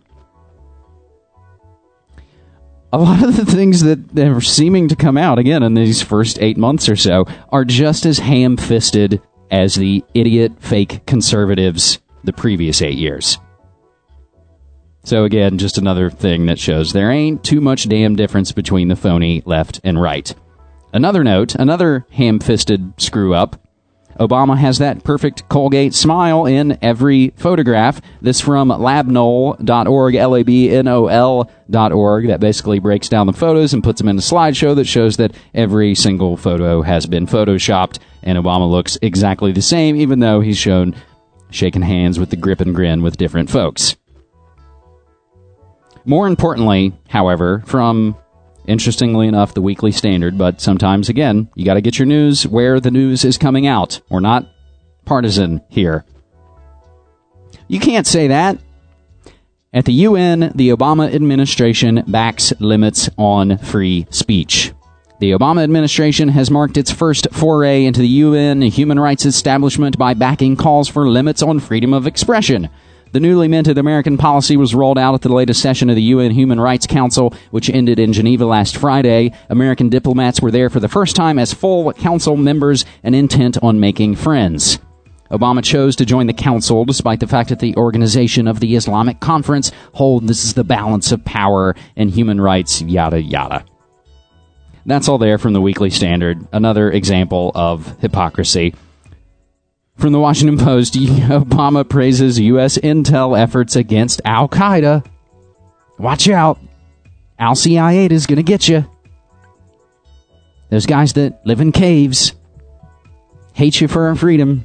A lot of the things that are seeming to come out, again, in these first 8 months or so, are just as ham-fisted as the idiot fake conservatives the previous 8 years. So again, just another thing that shows there ain't too much damn difference between the phony left and right. Another note, another ham-fisted screw-up. Obama has that perfect Colgate smile in every photograph. This from labnol.org, labnol.org, that basically breaks down the photos and puts them in a slideshow that shows that every single photo has been photoshopped, and Obama looks exactly the same, even though he's shown shaking hands with the grip and grin with different folks. More importantly, however, from, interestingly enough, the Weekly Standard, but sometimes, again, you got to get your news where the news is coming out. We're not partisan here. You can't say that. At the UN, the Obama administration backs limits on free speech. The Obama administration has marked its first foray into the UN human rights establishment by backing calls for limits on freedom of expression. The newly minted American policy was rolled out at the latest session of the UN Human Rights Council, which ended in Geneva last Friday. American diplomats were there for the first time as full council members and intent on making friends. Obama chose to join the council despite the fact that the Organization of the Islamic Conference holds the balance of power and human rights, yada yada. That's all there from the Weekly Standard. Another example of hypocrisy. From the Washington Post, Obama praises U.S. intel efforts against Al-Qaeda. Watch out. Al-Qaeda is going to get you. Those guys that live in caves hate you for our freedom.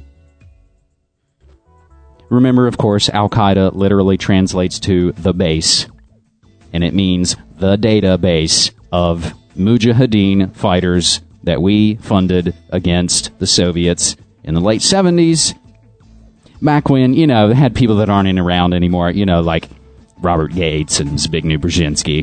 Remember, of course, Al-Qaeda literally translates to the base, and it means the database of Mujahideen fighters that we funded against the Soviets in the late 70s, back when, they had people that aren't around anymore, like Robert Gates and Zbigniew Brzezinski.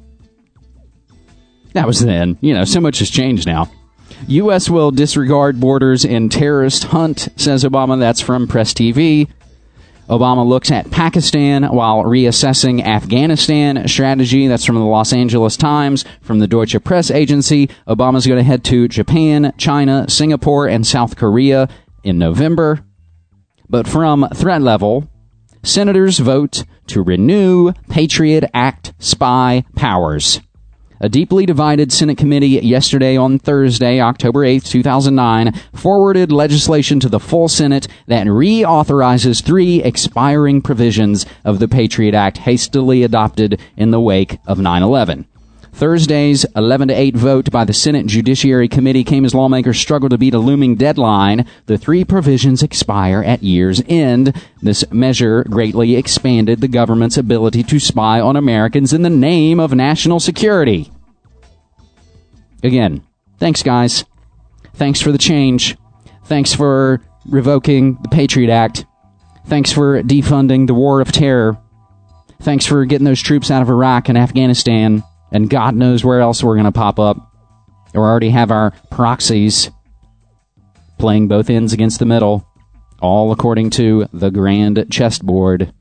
That was then. So much has changed now. U.S. will disregard borders in terrorist hunt, says Obama. That's from Press TV. Obama looks at Pakistan while reassessing Afghanistan strategy. That's from the Los Angeles Times. From the Deutsche Press Agency, Obama's going to head to Japan, China, Singapore, and South Korea in November. But from Threat Level, senators vote to renew Patriot Act spy powers. A deeply divided Senate committee yesterday on Thursday, October 8th, 2009, forwarded legislation to the full Senate that reauthorizes 3 expiring provisions of the Patriot Act hastily adopted in the wake of 9/11. Thursday's 11-8 vote by the Senate Judiciary Committee came as lawmakers struggled to beat a looming deadline. The 3 provisions expire at year's end. This measure greatly expanded the government's ability to spy on Americans in the name of national security. Again, thanks, guys. Thanks for the change. Thanks for revoking the Patriot Act. Thanks for defunding the War of Terror. Thanks for getting those troops out of Iraq and Afghanistan. And God knows where else we're going to pop up. Or already have our proxies playing both ends against the middle. All according to the grand chessboard.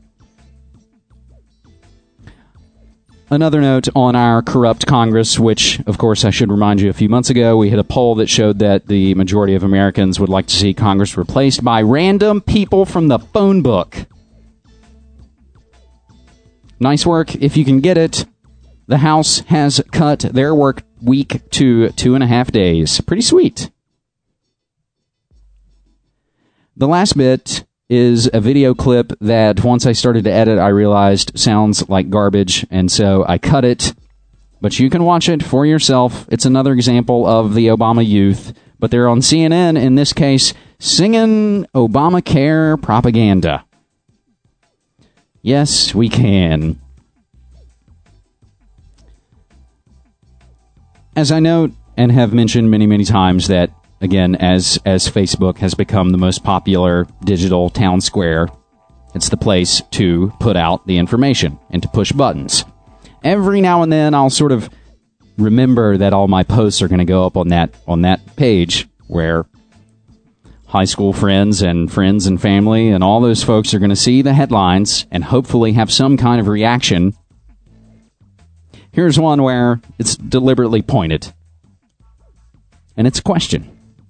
Another note on our corrupt Congress, which, of course, I should remind you, a few months ago, we had a poll that showed that the majority of Americans would like to see Congress replaced by random people from the phone book. Nice work if you can get it. The House has cut their work week to 2.5 days. Pretty sweet. The last bit is a video clip that once I started to edit, I realized sounds like garbage, and so I cut it. But you can watch it for yourself. It's another example of the Obama youth. But they're on CNN, in this case, singing Obamacare propaganda. Yes, we can. As I note and have mentioned many, many times that, again, as Facebook has become the most popular digital town square, it's the place to put out the information and to push buttons. Every now and then I'll sort of remember that all my posts are going to go up on that page where high school friends and family and all those folks are going to see the headlines and hopefully have some kind of reaction. Here's one where it's deliberately pointed. And it's a question.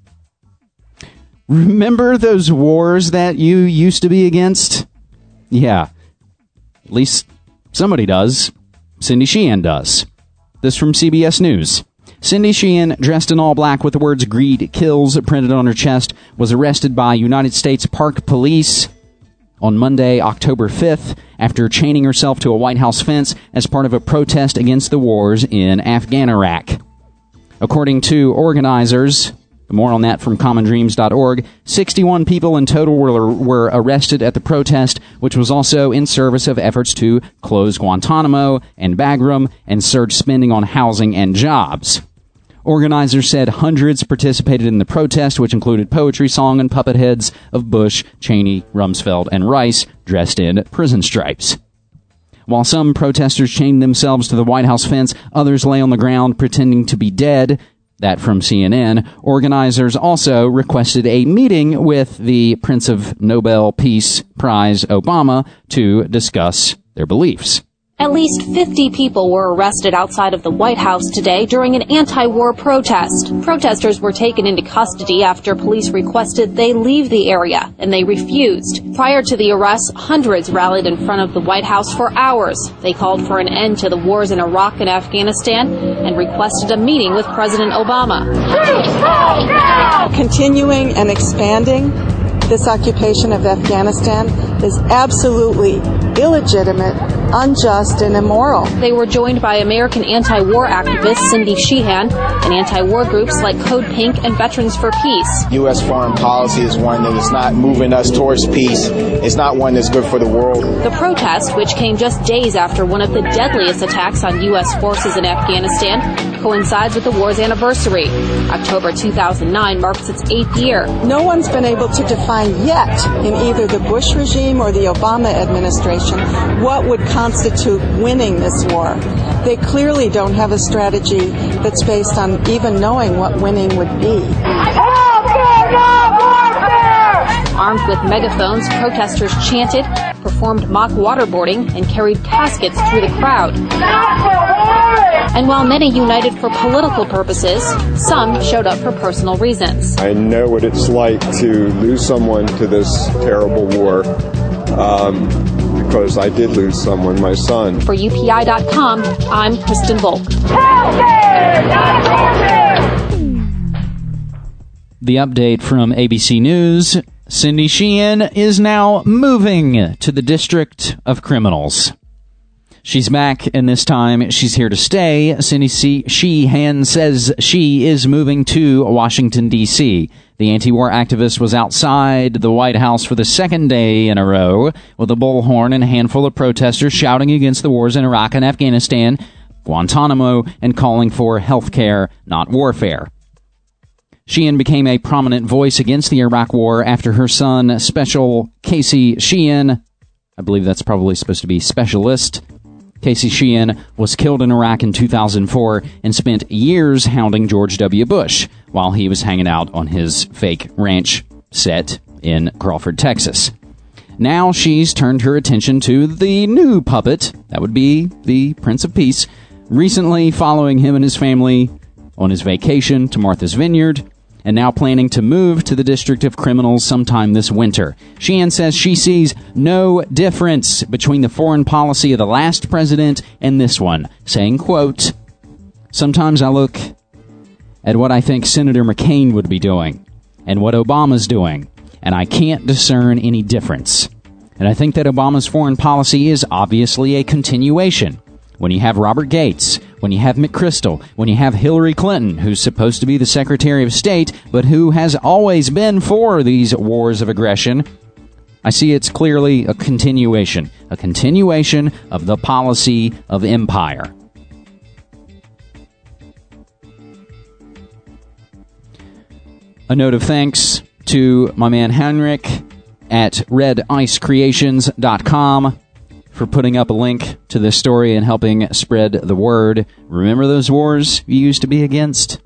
Remember those wars that you used to be against? Yeah. At least somebody does. Cindy Sheehan does. This from CBS News. Cindy Sheehan, dressed in all black with the words "Greed Kills" printed on her chest, was arrested by United States Park Police on Monday, October 5th, after chaining herself to a White House fence as part of a protest against the wars in Afghan-Iraq. According to organizers, more on that from commondreams.org, 61 people in total were arrested at the protest, which was also in service of efforts to close Guantanamo and Bagram and surge spending on housing and jobs. Organizers said hundreds participated in the protest, which included poetry, song, and puppet heads of Bush, Cheney, Rumsfeld, and Rice dressed in prison stripes. While some protesters chained themselves to the White House fence, others lay on the ground pretending to be dead. That from CNN. Organizers also requested a meeting with the Prince of Nobel Peace Prize Obama to discuss their beliefs. At least 50 people were arrested outside of the White House today during an anti-war protest. Protesters were taken into custody after police requested they leave the area, and they refused. Prior to the arrests, hundreds rallied in front of the White House for hours. They called for an end to the wars in Iraq and Afghanistan and requested a meeting with President Obama. Continuing and expanding this occupation of Afghanistan is absolutely illegitimate, unjust, and immoral. They were joined by American anti-war activist Cindy Sheehan and anti-war groups like Code Pink and Veterans for Peace. U.S. foreign policy is one that is not moving us towards peace. It's not one that's good for the world. The protest, which came just days after one of the deadliest attacks on U.S. forces in Afghanistan, coincides with the war's anniversary. October 2009 marks its 8th year. No one's been able to define yet, in either the Bush regime or the Obama administration, what would constitute winning this war. They clearly don't have a strategy that's based on even knowing what winning would be. Armed with megaphones, protesters chanted, performed mock waterboarding, and carried caskets through the crowd. And while many united for political purposes, some showed up for personal reasons. I know what it's like to lose someone to this terrible war, because I did lose someone, my son. For UPI.com, I'm Kristen Volk. The update from ABC News: Cindy Sheehan is now moving to the District of Criminals. She's back, and this time she's here to stay. Cindy Sheehan says she is moving to Washington, D.C. The anti-war activist was outside the White House for the second day in a row with a bullhorn and a handful of protesters shouting against the wars in Iraq and Afghanistan, Guantanamo, and calling for health care, not warfare. Sheehan became a prominent voice against the Iraq War after her son, Special Casey Sheehan, I believe that's probably supposed to be Specialist, Casey Sheehan, was killed in Iraq in 2004 and spent years hounding George W. Bush while he was hanging out on his fake ranch set in Crawford, Texas. Now she's turned her attention to the new puppet, that would be the Prince of Peace, recently following him and his family on his vacation to Martha's Vineyard, and now planning to move to the District of Criminals sometime this winter. Sheehan says she sees no difference between the foreign policy of the last president and this one, saying, quote, "Sometimes I look at what I think Senator McCain would be doing and what Obama's doing, and I can't discern any difference. And I think that Obama's foreign policy is obviously a continuation. When you have Robert Gates, when you have McChrystal, when you have Hillary Clinton, who's supposed to be the Secretary of State, but who has always been for these wars of aggression, I see it's clearly a continuation of the policy of empire. A note of thanks to my man Henrik at redicecreations.com for putting up a link to this story and helping spread the word. Remember those wars you used to be against?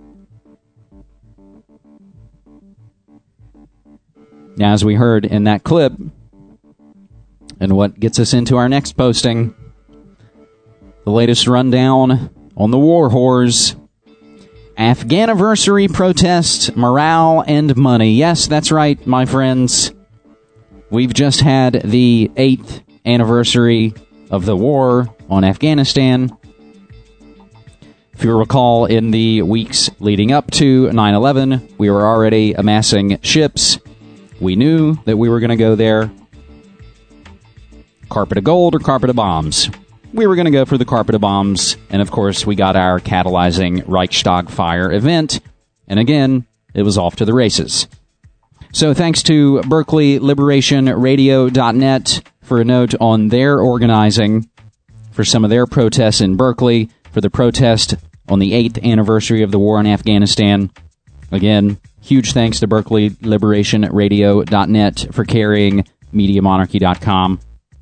Now, as we heard in that clip, and what gets us into our next posting, the latest rundown on the war whores. Afghaniversary protest, morale, and money. Yes, that's right, my friends. We've just had the 8th anniversary of the war on Afghanistan. If you recall, in the weeks leading up to 9/11, we were already amassing ships. We knew that we were going to go there. Carpet of gold or carpet of bombs? We were going to go for the carpet of bombs, and of course we got our catalyzing Reichstag fire event, and again, it was off to the races. So thanks to BerkeleyLiberationRadio.net for a note on their organizing for some of their protests in Berkeley for the protest on the 8th anniversary of the war in Afghanistan. Again, huge thanks to BerkeleyLiberationRadio.net for carrying MediaMonarchy.com.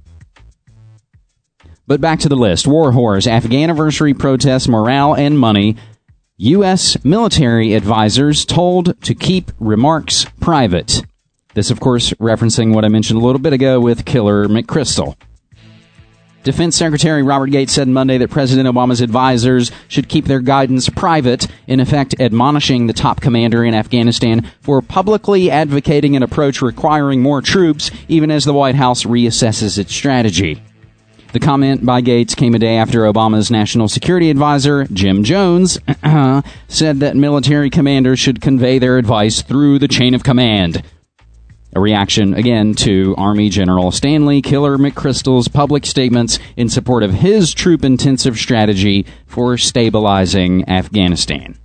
But back to the list. War whores, Afghaniversary protests, morale, and money. U.S. military advisors told to keep remarks private. This, of course, referencing what I mentioned a little bit ago with Killer McChrystal. Defense Secretary Robert Gates said Monday that President Obama's advisors should keep their guidance private, in effect admonishing the top commander in Afghanistan for publicly advocating an approach requiring more troops, even as the White House reassesses its strategy. The comment by Gates came a day after Obama's national security advisor, Jim Jones, said that military commanders should convey their advice through the chain of command. A reaction, again, to Army General Stanley Killer McChrystal's public statements in support of his troop-intensive strategy for stabilizing Afghanistan.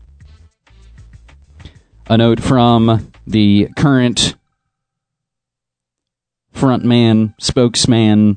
A note from the current frontman, spokesman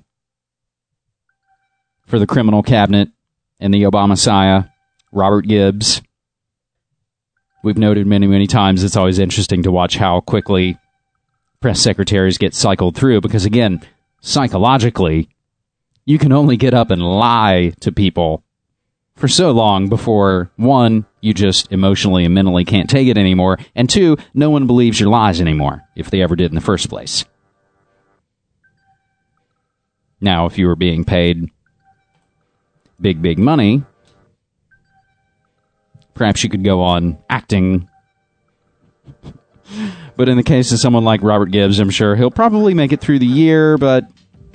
for the criminal cabinet and the Obama-Messiah, Robert Gibbs. We've noted many, many times it's always interesting to watch how quickly press secretaries get cycled through because, again, psychologically, you can only get up and lie to people for so long before, one, you just emotionally and mentally can't take it anymore, and two, no one believes your lies anymore, if they ever did in the first place. Now, if you were being paid big money, perhaps you could go on acting. But in the case of someone like Robert Gibbs, I'm sure he'll probably make it through the year, but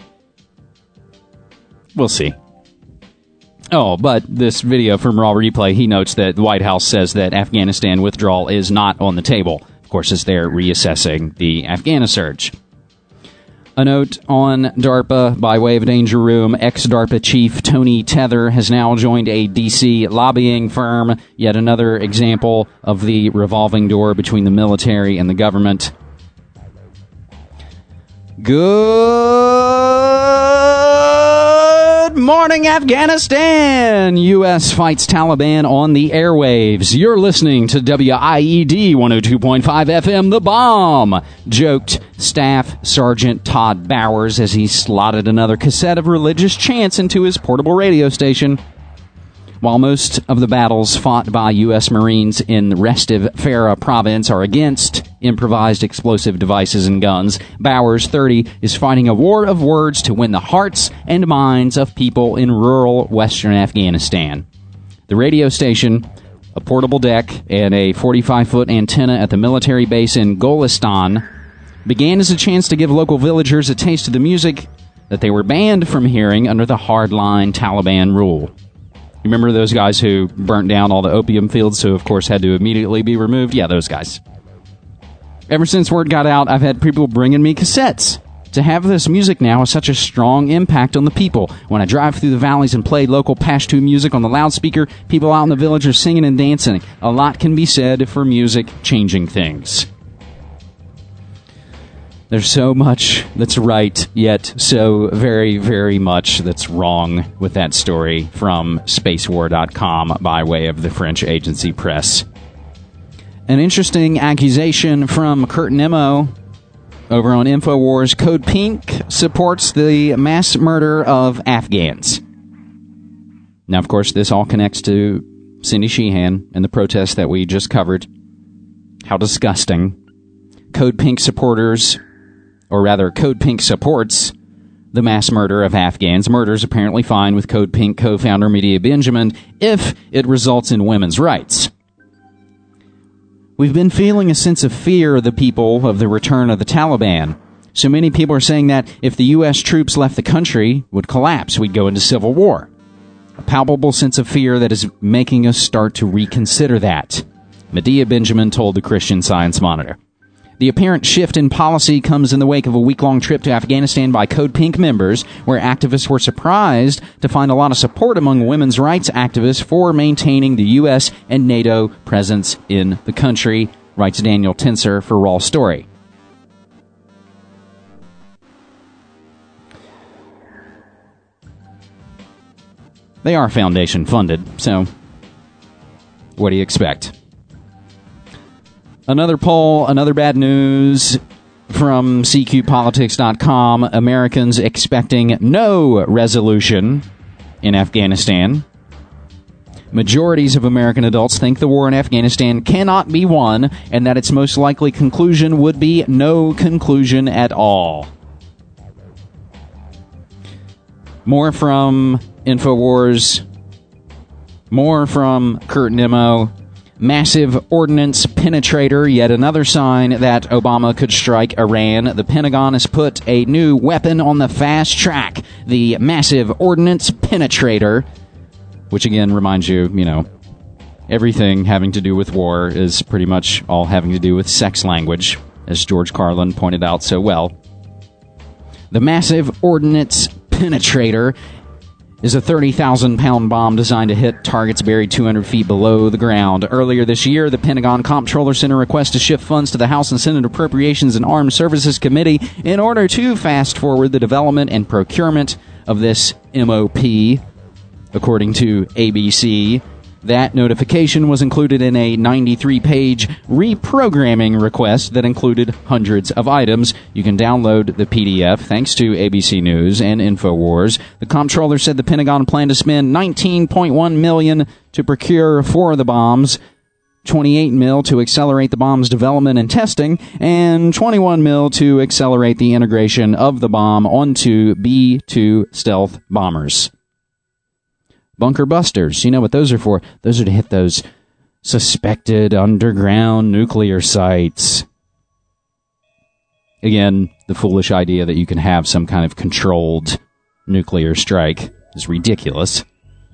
we'll see. Oh, but this video from Raw Replay, he notes that the White House says that Afghanistan withdrawal is not on the table. Of course, as they're reassessing the Afghanistan surge. A note on DARPA by way of Danger Room. Ex-DARPA chief Tony Tether has now joined a D.C. lobbying firm. Yet another example of the revolving door between the military and the government. Good morning, Afghanistan! U.S. fights Taliban on the airwaves. You're listening to WIED 102.5 FM, The Bomb, joked Staff Sergeant Todd Bowers as he slotted another cassette of religious chants into his portable radio station. While most of the battles fought by U.S. Marines in Restiv Farah province are against improvised explosive devices and guns, Bowers, 30, is fighting a war of words to win the hearts and minds of people in rural western Afghanistan. The radio station, a portable deck, and a 45-foot antenna at the military base in Golistan began as a chance to give local villagers a taste of the music that they were banned from hearing under the hardline Taliban rule. Remember those guys who burnt down all the opium fields, who of course had to immediately be removed? Yeah, those guys. Ever since word got out, I've had people bringing me cassettes to have this music now has such a strong impact on the people. When I drive through the valleys and play local Pashto music on the loudspeaker, people out in the village are singing and dancing. A lot can be said for music changing things. There's so much that's right, yet so very, very much that's wrong with that story from spacewar.com by way of the French agency press. An interesting accusation from Kurt Nimmo over on InfoWars. Code Pink supports the mass murder of Afghans. Now, of course, this all connects to Cindy Sheehan and the protest that we just covered. How disgusting. Code Pink supporters, or rather, Code Pink supports the mass murder of Afghans. Murder's apparently fine with Code Pink co-founder Medea Benjamin if it results in women's rights. We've been feeling a sense of fear, the people, of the return of the Taliban. So many people are saying that if the U.S. troops left the country, would collapse, we'd go into civil war. A palpable sense of fear that is making us start to reconsider that, Medea Benjamin told the Christian Science Monitor. The apparent shift in policy comes in the wake of a week-long trip to Afghanistan by Code Pink members, where activists were surprised to find a lot of support among women's rights activists for maintaining the U.S. and NATO presence in the country, writes Daniel Tenser for Raw Story. They are foundation funded, so what do you expect? Another poll, another bad news from CQPolitics.com. Americans expecting no resolution in Afghanistan. Majorities of American adults think the war in Afghanistan cannot be won, and that its most likely conclusion would be no conclusion at all. More from InfoWars. More from Kurt Nimmo. Massive ordnance penetrator, yet another sign that Obama could strike Iran. The Pentagon has put a new weapon on the fast track, the massive ordnance penetrator, which again reminds you, everything having to do with war is pretty much all having to do with sex language, as George Carlin pointed out so well. The massive ordnance penetrator is a 30,000-pound bomb designed to hit targets buried 200 feet below the ground. Earlier this year, the Pentagon Comptroller sent a request to shift funds to the House and Senate Appropriations and Armed Services Committee in order to fast-forward the development and procurement of this MOP, according to ABC. That notification was included in a 93-page reprogramming request that included hundreds of items. You can download the PDF thanks to ABC News and InfoWars. The comptroller said the Pentagon planned to spend $19.1 million to procure 4 of the bombs, $28 million to accelerate the bomb's development and testing, and $21 million to accelerate the integration of the bomb onto B-2 stealth bombers. Bunker busters, you know what those are for. Those are to hit those suspected underground nuclear sites. Again, the foolish idea that you can have some kind of controlled nuclear strike is ridiculous.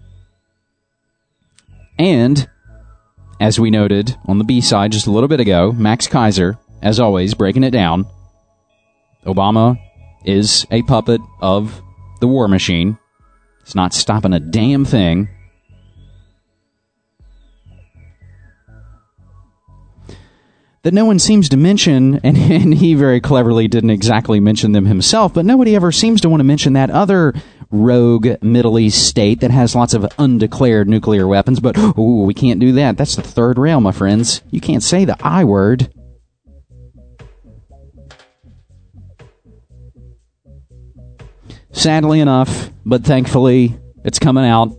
And, as we noted on the B-side just a little bit ago, Max Kaiser, as always, breaking it down. Obama is a puppet of the war machine. It's not stopping a damn thing. That no one seems to mention, and he very cleverly didn't exactly mention them himself, but nobody ever seems to want to mention that other rogue Middle East state that has lots of undeclared nuclear weapons, but, ooh, we can't do that. That's the third rail, my friends. You can't say the I word. Sadly enough, but thankfully, it's coming out.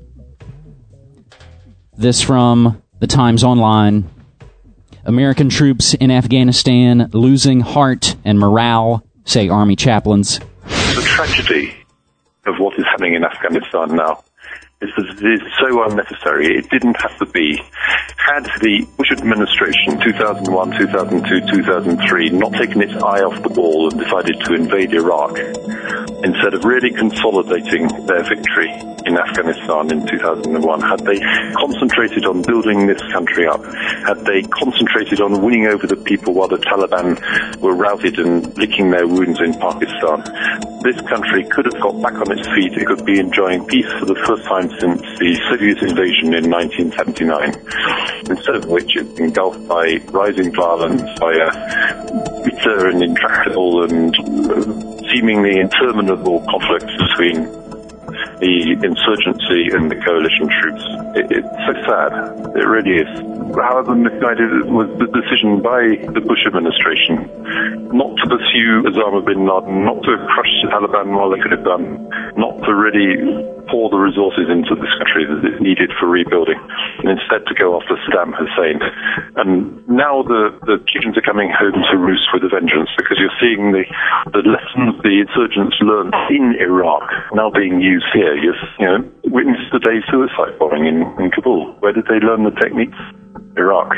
This from the Times Online. American troops in Afghanistan losing heart and morale, say Army chaplains. The tragedy of what is happening in Afghanistan now is that it is so unnecessary. It didn't have to be. Had the Bush administration, 2001, 2002, 2003, not taken its eye off the ball and decided to invade Iraq, instead of really consolidating their victory in Afghanistan in 2001, had they concentrated on building this country up, had they concentrated on winning over the people while the Taliban were routed and licking their wounds in Pakistan, this country could have got back on its feet. It could be enjoying peace for the first time since the Soviet invasion in 1979. Instead of which it's engulfed by rising violence, by a bitter and intractable and seemingly interminable conflicts between the insurgency and the coalition troops. It's so sad. It really is. However misguided was the decision by the Bush administration not to pursue Osama bin Laden, not to crush the Taliban while they could have done, not to really pour the resources into this country that is needed for rebuilding, and instead to go after Saddam Hussein. And now the chickens are coming home to roost with a vengeance, because you're seeing the lessons the insurgents learned in Iraq now being used here. Witness today's suicide bombing in Kabul. Where did they learn the techniques? Iraq.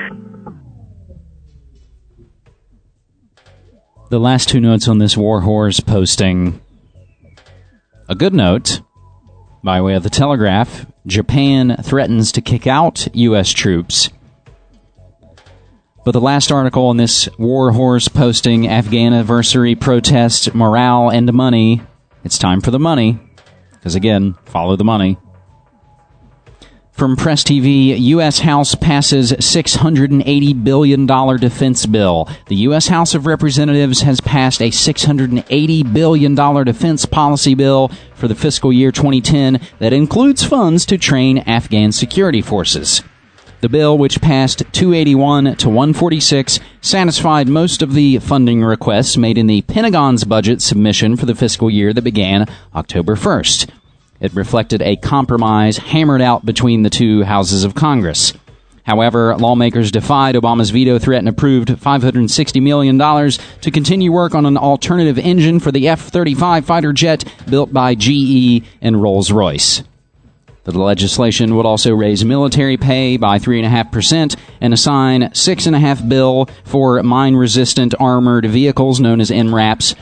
The last two notes on this War Whores posting. A good note, by way of the Telegraph, Japan threatens to kick out U.S. troops. But the last article on this War Whores posting, Afghaniversary protest, morale, and money. It's time for the money. Because again, follow the money. From Press TV, U.S. House passes $680 billion defense bill. The U.S. House of Representatives has passed a $680 billion defense policy bill for the fiscal year 2010 that includes funds to train Afghan security forces. The bill, which passed 281 to 146, satisfied most of the funding requests made in the Pentagon's budget submission for the fiscal year that began October 1st. It reflected a compromise hammered out between the two houses of Congress. However, lawmakers defied Obama's veto threat and approved $560 million to continue work on an alternative engine for the F-35 fighter jet built by GE and Rolls-Royce. The legislation would also raise military pay by 3.5% and assign $6.5 billion for mine-resistant armored vehicles known as MRAPs.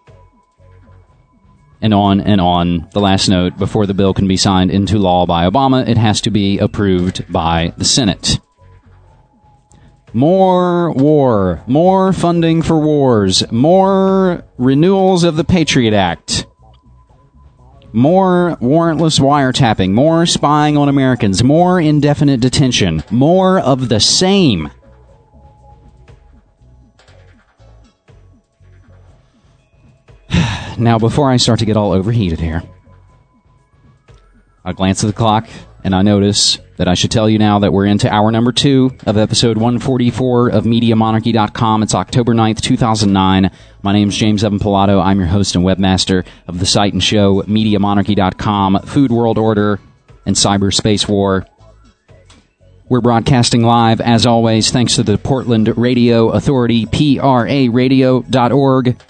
And on. The last note, before the bill can be signed into law by Obama, it has to be approved by the Senate. More war, more funding for wars, more renewals of the Patriot Act, more warrantless wiretapping, more spying on Americans, more indefinite detention, more of the same. Now, before I start to get all overheated here, I glance at the clock and I notice that I should tell you now that we're into hour number 2 of episode 144 of MediaMonarchy.com. It's October 9th, 2009. My name's James Evan Pilato. I'm your host and webmaster of the site and show MediaMonarchy.com, Food World Order, and Cyberspace War. We're broadcasting live, as always, thanks to the Portland Radio Authority, PRAradio.org,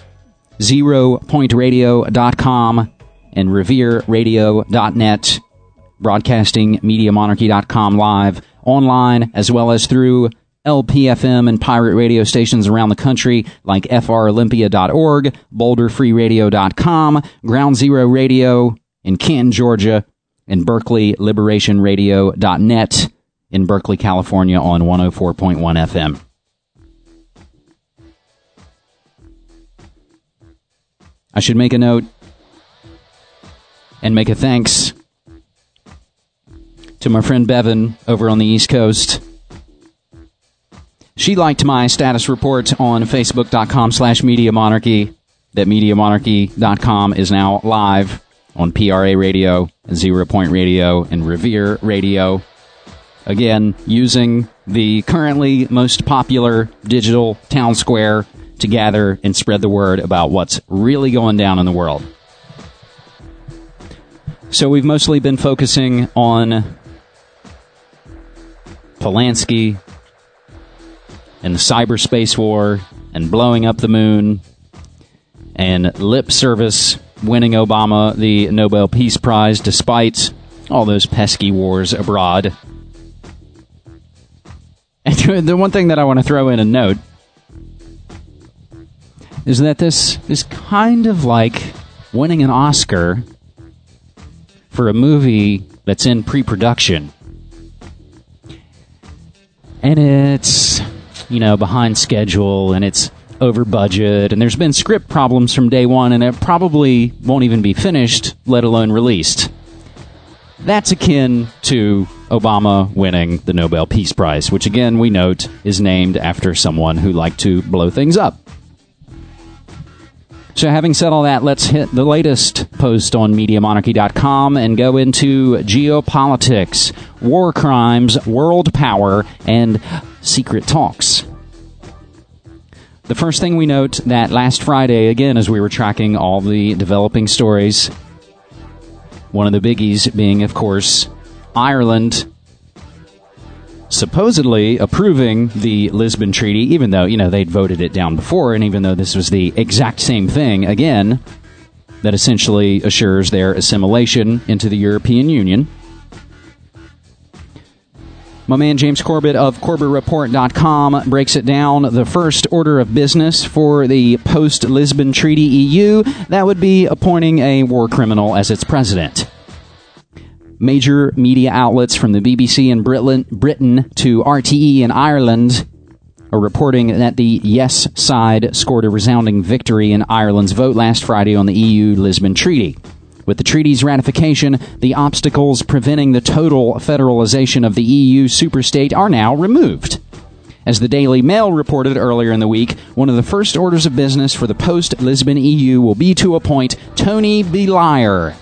ZeroPointRadio.com, and RevereRadio.net, broadcasting MediaMonarchy.com live, online, as well as through LPFM and pirate radio stations around the country, like FROlympia.org, BoulderFreeRadio.com, Ground Zero Radio in Canton, Georgia, and BerkeleyLiberationRadio.net in Berkeley, California on 104.1 FM. I should make a note and make a thanks to my friend Bevan over on the East Coast. She liked my status report on Facebook.com/MediaMonarchy that MediaMonarchy.com is now live on PRA Radio, Zero Point Radio, and Revere Radio. Again, using the currently most popular digital town square to gather and spread the word about what's really going down in the world. So we've mostly been focusing on Polanski and the cyberspace war and blowing up the moon and lip service winning Obama the Nobel Peace Prize despite all those pesky wars abroad. And the one thing that I want to throw in a note is that this is kind of like winning an Oscar for a movie that's in pre-production. And it's, behind schedule, and it's over budget, and there's been script problems from day one, and it probably won't even be finished, let alone released. That's akin to Obama winning the Nobel Peace Prize, which again, we note, is named after someone who liked to blow things up. So having said all that, let's hit the latest post on MediaMonarchy.com and go into geopolitics, war crimes, world power, and secret talks. The first thing we note that last Friday, again, as we were tracking all the developing stories, one of the biggies being, of course, Ireland supposedly approving the Lisbon Treaty, even though, they'd voted it down before, and even though this was the exact same thing, again, that essentially assures their assimilation into the European Union. My man James Corbett of CorbettReport.com breaks it down. The first order of business for the post-Lisbon Treaty EU, that would be appointing a war criminal as its president. Major media outlets from the BBC in Britain to RTE in Ireland are reporting that the yes side scored a resounding victory in Ireland's vote last Friday on the EU-Lisbon Treaty. With the treaty's ratification, the obstacles preventing the total federalization of the EU superstate are now removed. As the Daily Mail reported earlier in the week, one of the first orders of business for the post-Lisbon EU will be to appoint Tony Blair.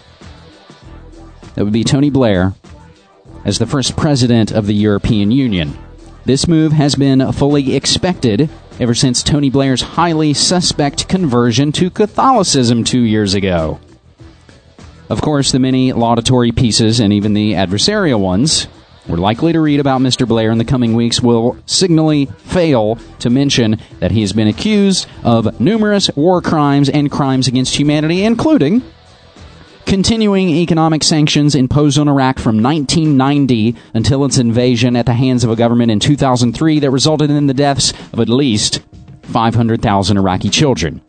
That would be Tony Blair as the first president of the European Union. This move has been fully expected ever since Tony Blair's highly suspect conversion to Catholicism 2 years ago. Of course, the many laudatory pieces, and even the adversarial ones, we're likely to read about Mr. Blair in the coming weeks, will signally fail to mention that he has been accused of numerous war crimes and crimes against humanity, including continuing economic sanctions imposed on Iraq from 1990 until its invasion at the hands of a government in 2003 that resulted in the deaths of at least 500,000 Iraqi children.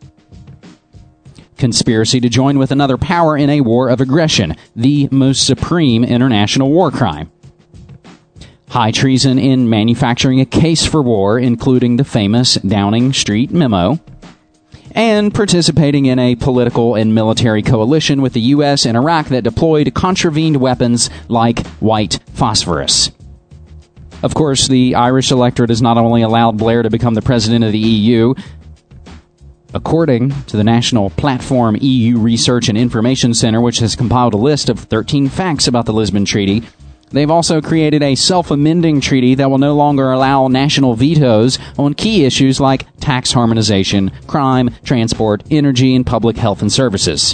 Conspiracy to join with another power in a war of aggression, the most supreme international war crime. High treason in manufacturing a case for war, including the famous Downing Street memo. And participating in a political and military coalition with the U.S. and Iraq that deployed contravened weapons like white phosphorus. Of course, the Irish electorate has not only allowed Blair to become the president of the EU. According to the National Platform EU Research and Information Center, which has compiled a list of 13 facts about the Lisbon Treaty, they've also created a self-amending treaty that will no longer allow national vetoes on key issues like tax harmonization, crime, transport, energy, and public health and services.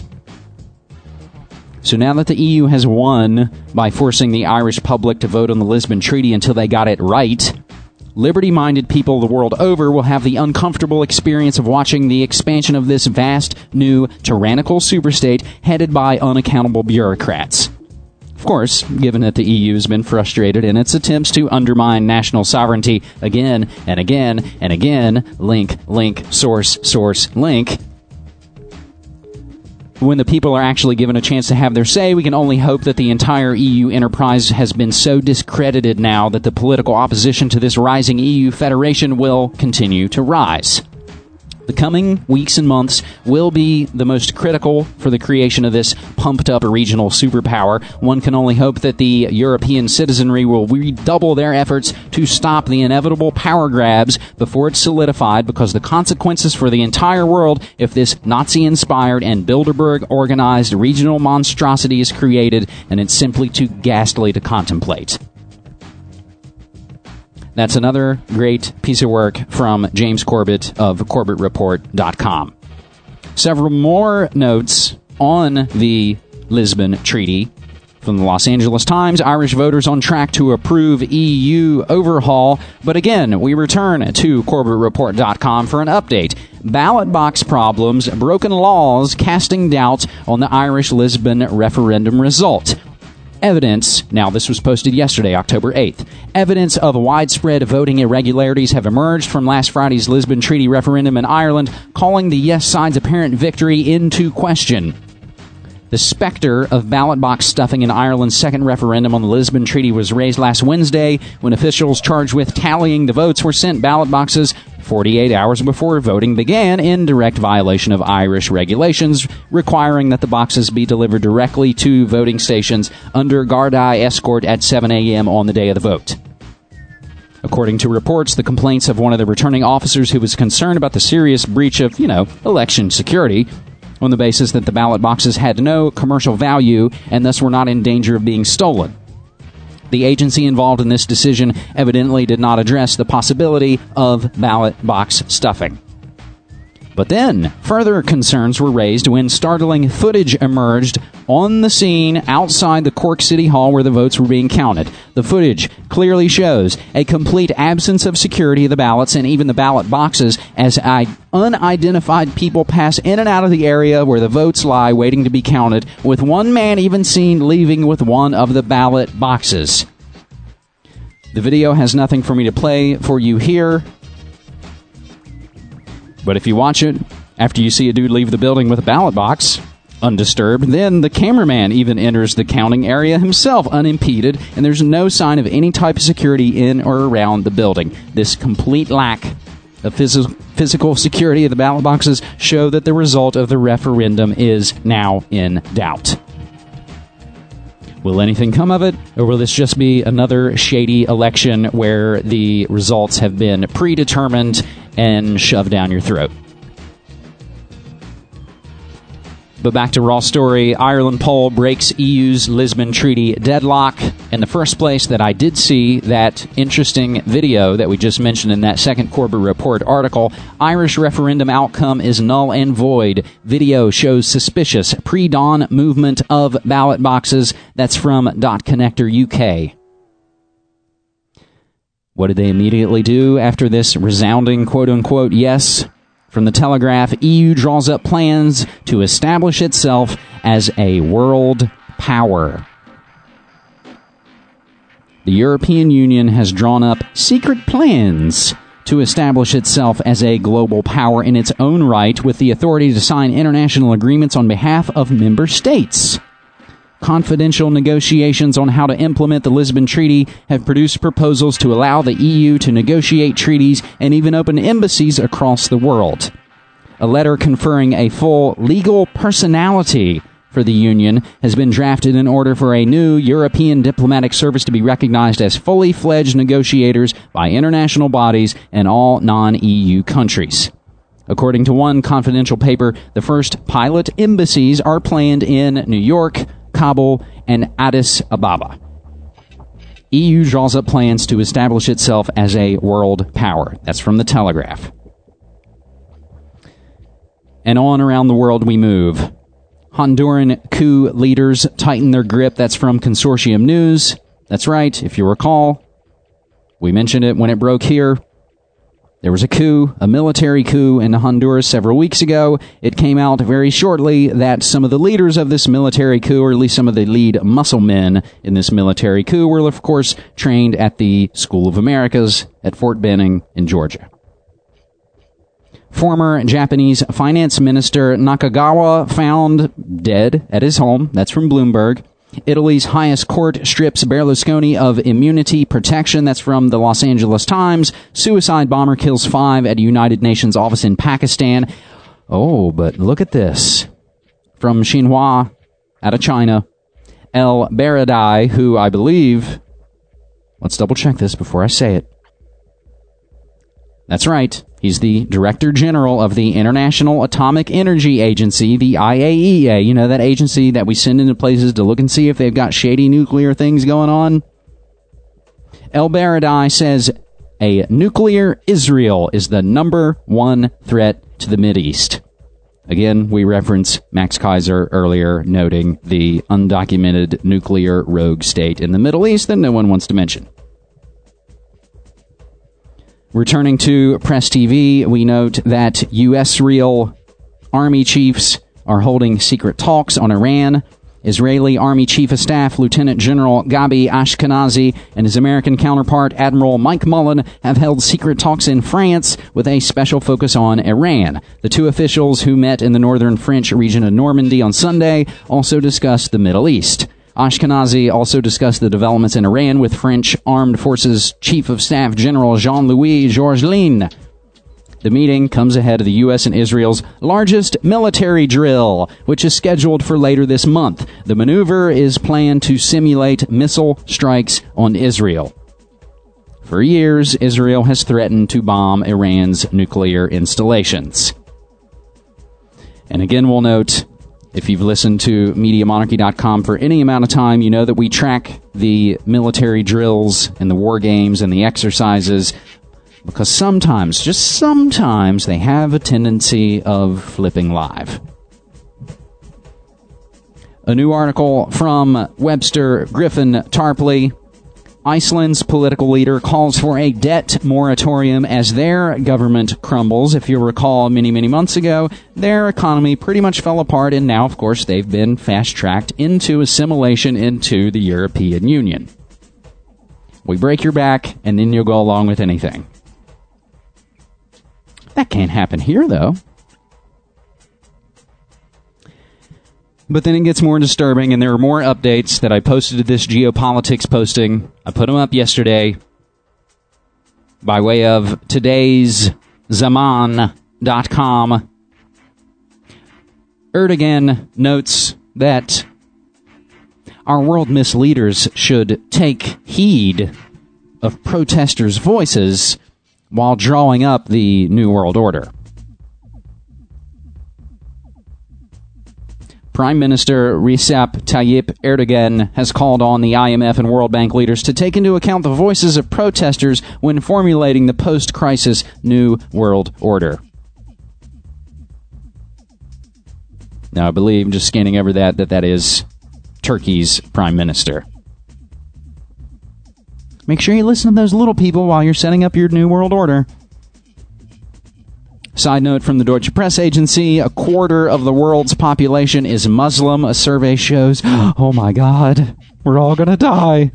So now that the EU has won by forcing the Irish public to vote on the Lisbon Treaty until they got it right, liberty-minded people the world over will have the uncomfortable experience of watching the expansion of this vast, new, tyrannical superstate headed by unaccountable bureaucrats. Of course, given that the EU has been frustrated in its attempts to undermine national sovereignty again and again and again, link, source, link, when the people are actually given a chance to have their say, we can only hope that the entire EU enterprise has been so discredited now that the political opposition to this rising EU federation will continue to rise. The coming weeks and months will be the most critical for the creation of this pumped-up regional superpower. One can only hope that the European citizenry will redouble their efforts to stop the inevitable power grabs before it's solidified, because the consequences for the entire world if this Nazi-inspired and Bilderberg-organized regional monstrosity is created, and it's simply too ghastly to contemplate. That's another great piece of work from James Corbett of CorbettReport.com. Several more notes on the Lisbon Treaty from the Los Angeles Times. Irish voters on track to approve EU overhaul. But again, we return to CorbettReport.com for an update. Ballot box problems, broken laws casting doubt on the Irish Lisbon referendum result. Evidence, now this was posted yesterday, October 8th, evidence of widespread voting irregularities have emerged from last Friday's Lisbon Treaty referendum in Ireland, calling the yes side's apparent victory into question. The specter of ballot box stuffing in Ireland's second referendum on the Lisbon Treaty was raised last Wednesday when officials charged with tallying the votes were sent ballot boxes 48 hours before voting began, in direct violation of Irish regulations requiring that the boxes be delivered directly to voting stations under Gardaí escort at 7 a.m. on the day of the vote. According to reports, the complaints of one of the returning officers who was concerned about the serious breach of, election security on the basis that the ballot boxes had no commercial value and thus were not in danger of being stolen. The agency involved in this decision evidently did not address the possibility of ballot box stuffing. But then, further concerns were raised when startling footage emerged on the scene outside the Cork City Hall where the votes were being counted. The footage clearly shows a complete absence of security of the ballots and even the ballot boxes as unidentified people pass in and out of the area where the votes lie waiting to be counted, with one man even seen leaving with one of the ballot boxes. The video has nothing for me to play for you here, but if you watch it after you see a dude leave the building with a ballot box, undisturbed, then the cameraman even enters the counting area himself unimpeded, and there's no sign of any type of security in or around the building. This complete lack of physical security of the ballot boxes show that the result of the referendum is now in doubt. Will anything come of it, or will this just be another shady election where the results have been predetermined and shoved down your throat? But back to Raw Story. Ireland poll breaks EU's Lisbon Treaty deadlock. In the first place, that I did see that interesting video that we just mentioned in that second Corbett Report article. Irish referendum outcome is null and void. Video shows suspicious pre-dawn movement of ballot boxes. That's from .Connector UK. What did they immediately do after this resounding quote-unquote yes? From the Telegraph, EU draws up plans to establish itself as a world power. The European Union has drawn up secret plans to establish itself as a global power in its own right, with the authority to sign international agreements on behalf of member states. Confidential negotiations on how to implement the Lisbon Treaty have produced proposals to allow the EU to negotiate treaties and even open embassies across the world. A letter conferring a full legal personality for the Union has been drafted in order for a new European diplomatic service to be recognized as fully fledged negotiators by international bodies and all non-EU countries. According to one confidential paper, the first pilot embassies are planned in New York, Kabul, and Addis Ababa. EU draws up plans to establish itself as a world power. That's from the Telegraph. And on around the world we move. Honduran coup leaders tighten their grip. That's from Consortium News. That's right, if you recall, we mentioned it when it broke here. There was a coup, a military coup in Honduras several weeks ago. It came out very shortly that some of the leaders of this military coup, or at least some of the lead muscle men in this military coup, were, of course, trained at the School of Americas at Fort Benning in Georgia. Former Japanese Finance Minister Nakagawa found dead at his home. That's from Bloomberg. Italy's highest court strips Berlusconi of immunity protection. That's from the Los Angeles Times. Suicide bomber kills 5 at a United Nations office in Pakistan. Oh, but look at this. From Xinhua, out of China. El Baradei, who I believe... Let's double check this before I say it. That's right. He's the Director General of the International Atomic Energy Agency, the IAEA. You know, that agency that we send into places to look and see if they've got shady nuclear things going on? El Baradei says a nuclear Israel is the number one threat to the Mideast. Again, we reference Max Kaiser earlier noting the undocumented nuclear rogue state in the Middle East that no one wants to mention. Returning to Press TV, we note that U.S. real Army chiefs are holding secret talks on Iran. Israeli Army Chief of Staff Lieutenant General Gabi Ashkenazi and his American counterpart Admiral Mike Mullen have held secret talks in France with a special focus on Iran. The two officials, who met in the northern French region of Normandy on Sunday, also discussed the Middle East. Ashkenazi also discussed the developments in Iran with French Armed Forces Chief of Staff General Jean-Louis Georgelin. The meeting comes ahead of the U.S. and Israel's largest military drill, which is scheduled for later this month. The maneuver is planned to simulate missile strikes on Israel. For years, Israel has threatened to bomb Iran's nuclear installations. And again, we'll note, if you've listened to MediaMonarchy.com for any amount of time, you know that we track the military drills and the war games and the exercises, because sometimes, just sometimes, they have a tendency of flipping live. A new article from Webster Griffin Tarpley. Iceland's political leader calls for a debt moratorium as their government crumbles. If you'll recall, many, many months ago, their economy pretty much fell apart, and now, of course, they've been fast-tracked into assimilation into the European Union. We break your back, and then you'll go along with anything. That can't happen here, though. But then it gets more disturbing, and there are more updates that I posted to this geopolitics posting. I put them up yesterday by way of today's Zaman.com. Erdogan notes that our world misleaders should take heed of protesters' voices while drawing up the New World Order. Prime Minister Recep Tayyip Erdogan has called on the IMF and World Bank leaders to take into account the voices of protesters when formulating the post-crisis New World Order. Now, I believe, just scanning over that is Turkey's Prime Minister. Make sure you listen to those little people while you're setting up your New World Order. Side note from the Deutsche Press Agency, a quarter of the world's population is Muslim. A survey shows, oh my God, we're all going to die.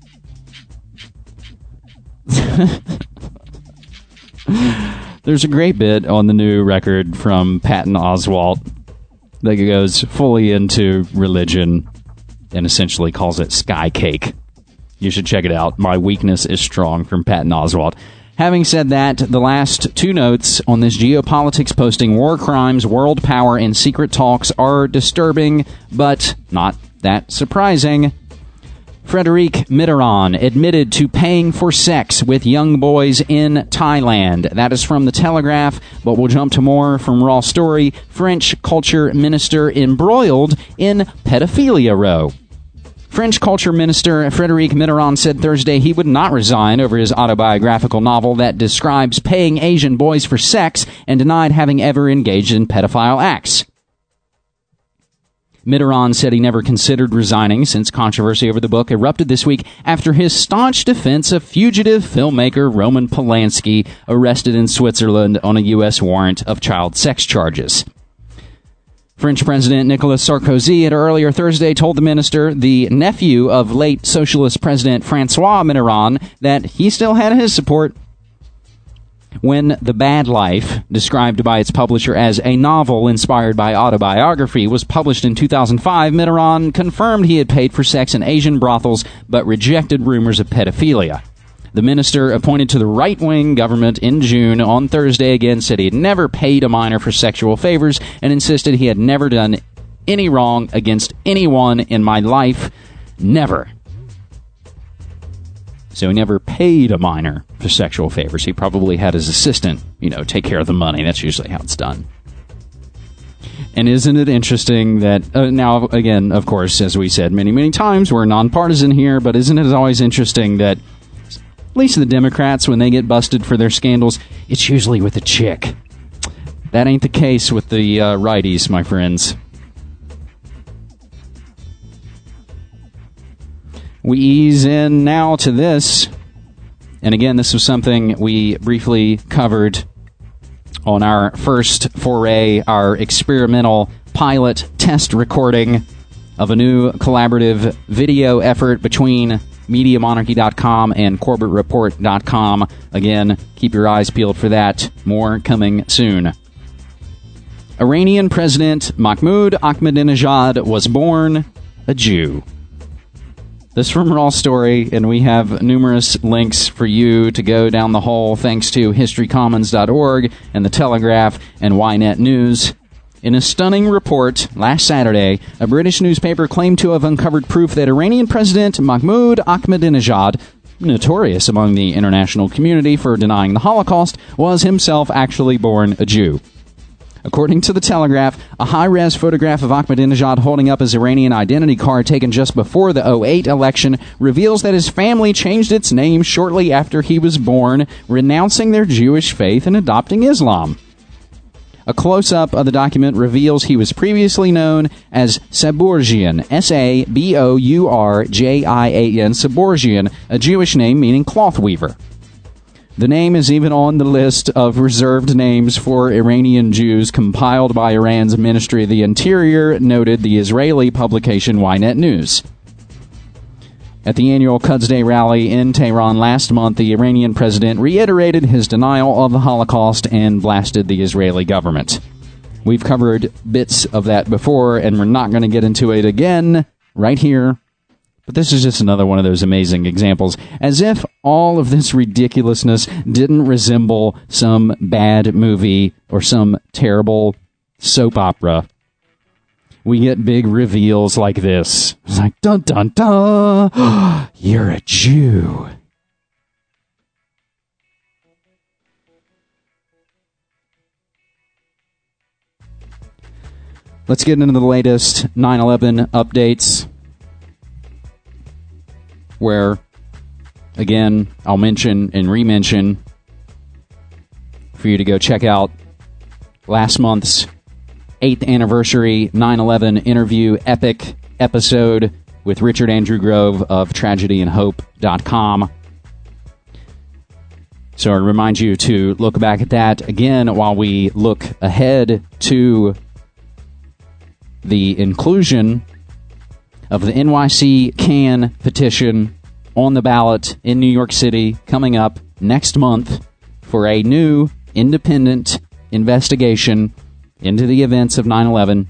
There's a great bit on the new record from Patton Oswalt that goes fully into religion and essentially calls it sky cake. You should check it out. My Weakness is Strong from Patton Oswalt. Having said that, the last two notes on this geopolitics posting, war crimes, world power, and secret talks, are disturbing, but not that surprising. Frédéric Mitterrand admitted to paying for sex with young boys in Thailand. That is from The Telegraph, but we'll jump to more from Raw Story. French culture minister embroiled in pedophilia row. French culture minister Frédéric Mitterrand said Thursday he would not resign over his autobiographical novel that describes paying Asian boys for sex and denied having ever engaged in pedophile acts. Mitterrand said he never considered resigning since controversy over the book erupted this week after his staunch defense of fugitive filmmaker Roman Polanski, arrested in Switzerland on a U.S. warrant of child sex charges. French President Nicolas Sarkozy had earlier Thursday told the minister, the nephew of late socialist President Francois Mitterrand, that he still had his support. When The Bad Life, described by its publisher as a novel inspired by autobiography, was published in 2005, Mitterrand confirmed he had paid for sex in Asian brothels, but rejected rumors of pedophilia. The minister, appointed to the right-wing government in June, on Thursday again said he had never paid a minor for sexual favors and insisted he had never done any wrong against anyone in my life. Never. So he never paid a minor for sexual favors. He probably had his assistant, take care of the money. That's usually how it's done. And isn't it interesting that, now, again, of course, as we said many, many times, we're nonpartisan here, but isn't it always interesting that at least the Democrats, when they get busted for their scandals, it's usually with a chick. That ain't the case with the righties, my friends. We ease in now to this. And again, this was something we briefly covered on our first foray, our experimental pilot test recording of a new collaborative video effort between MediaMonarchy.com and CorbettReport.com. Again, keep your eyes peeled for that. More coming soon. Iranian President Mahmoud Ahmadinejad was born a Jew. This from Raw Story, and we have numerous links for you to go down the hole thanks to HistoryCommons.org and The Telegraph and Ynet News. In a stunning report last Saturday, a British newspaper claimed to have uncovered proof that Iranian President Mahmoud Ahmadinejad, notorious among the international community for denying the Holocaust, was himself actually born a Jew. According to The Telegraph, a high-res photograph of Ahmadinejad holding up his Iranian identity card taken just before the 2008 election reveals that his family changed its name shortly after he was born, renouncing their Jewish faith and adopting Islam. A close-up of the document reveals he was previously known as Sabourjian, Sabourjian, Sabourjian, a Jewish name meaning cloth weaver. The name is even on the list of reserved names for Iranian Jews compiled by Iran's Ministry of the Interior, noted the Israeli publication Ynet News. At the annual Quds Day rally in Tehran last month, the Iranian president reiterated his denial of the Holocaust and blasted the Israeli government. We've covered bits of that before, and we're not going to get into it again right here. But this is just another one of those amazing examples. As if all of this ridiculousness didn't resemble some bad movie or some terrible soap opera. We get big reveals like this. It's like, dun dun dun, you're a Jew. Let's get into the latest 9/11 updates, where, again, I'll mention and re-mention for you to go check out last month's 8th anniversary 9/11 interview epic episode with Richard Andrew Grove of TragedyAndHope.com. So I remind you to look back at that again while we look ahead to the inclusion of the NYC Can petition on the ballot in New York City coming up next month for a new independent investigation into the events of 9/11.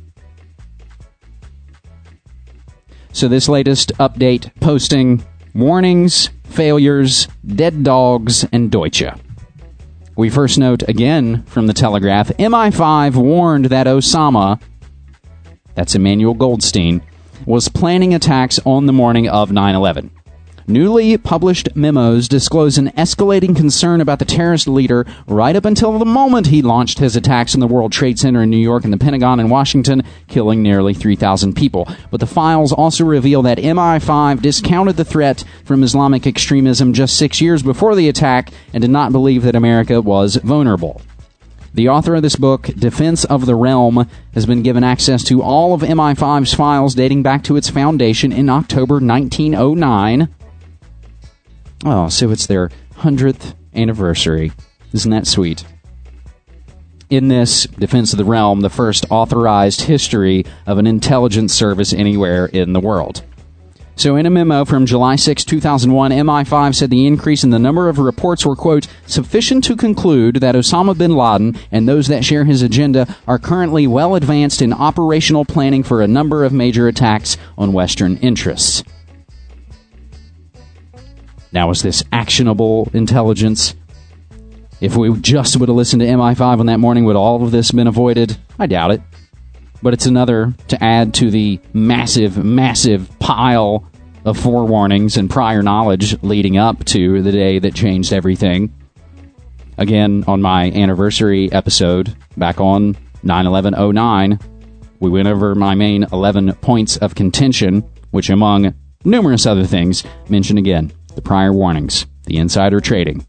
So this latest update posting: warnings, failures, dead dogs, and Deutsche. We first note again from the Telegraph, MI5 warned that Osama, that's Emmanuel Goldstein, was planning attacks on the morning of 9/11. Newly published memos disclose an escalating concern about the terrorist leader right up until the moment he launched his attacks on the World Trade Center in New York and the Pentagon in Washington, killing nearly 3,000 people. But the files also reveal that MI5 discounted the threat from Islamic extremism just 6 years before the attack and did not believe that America was vulnerable. The author of this book, Defense of the Realm, has been given access to all of MI5's files dating back to its foundation in October 1909. Oh, so it's their 100th anniversary. Isn't that sweet? In this Defense of the Realm, the first authorized history of an intelligence service anywhere in the world. So in a memo from July 6, 2001, MI5 said the increase in the number of reports were, quote, sufficient to conclude that Osama bin Laden and those that share his agenda are currently well advanced in operational planning for a number of major attacks on Western interests. Now, is this actionable intelligence? If we just would have listened to MI5 on that morning, would all of this been avoided? I doubt it. But it's another to add to the massive, massive pile of forewarnings and prior knowledge leading up to the day that changed everything. Again, on my anniversary episode back on 9/11/09, we went over my main 11 points of contention, which among numerous other things, mention again the prior warnings, the insider trading,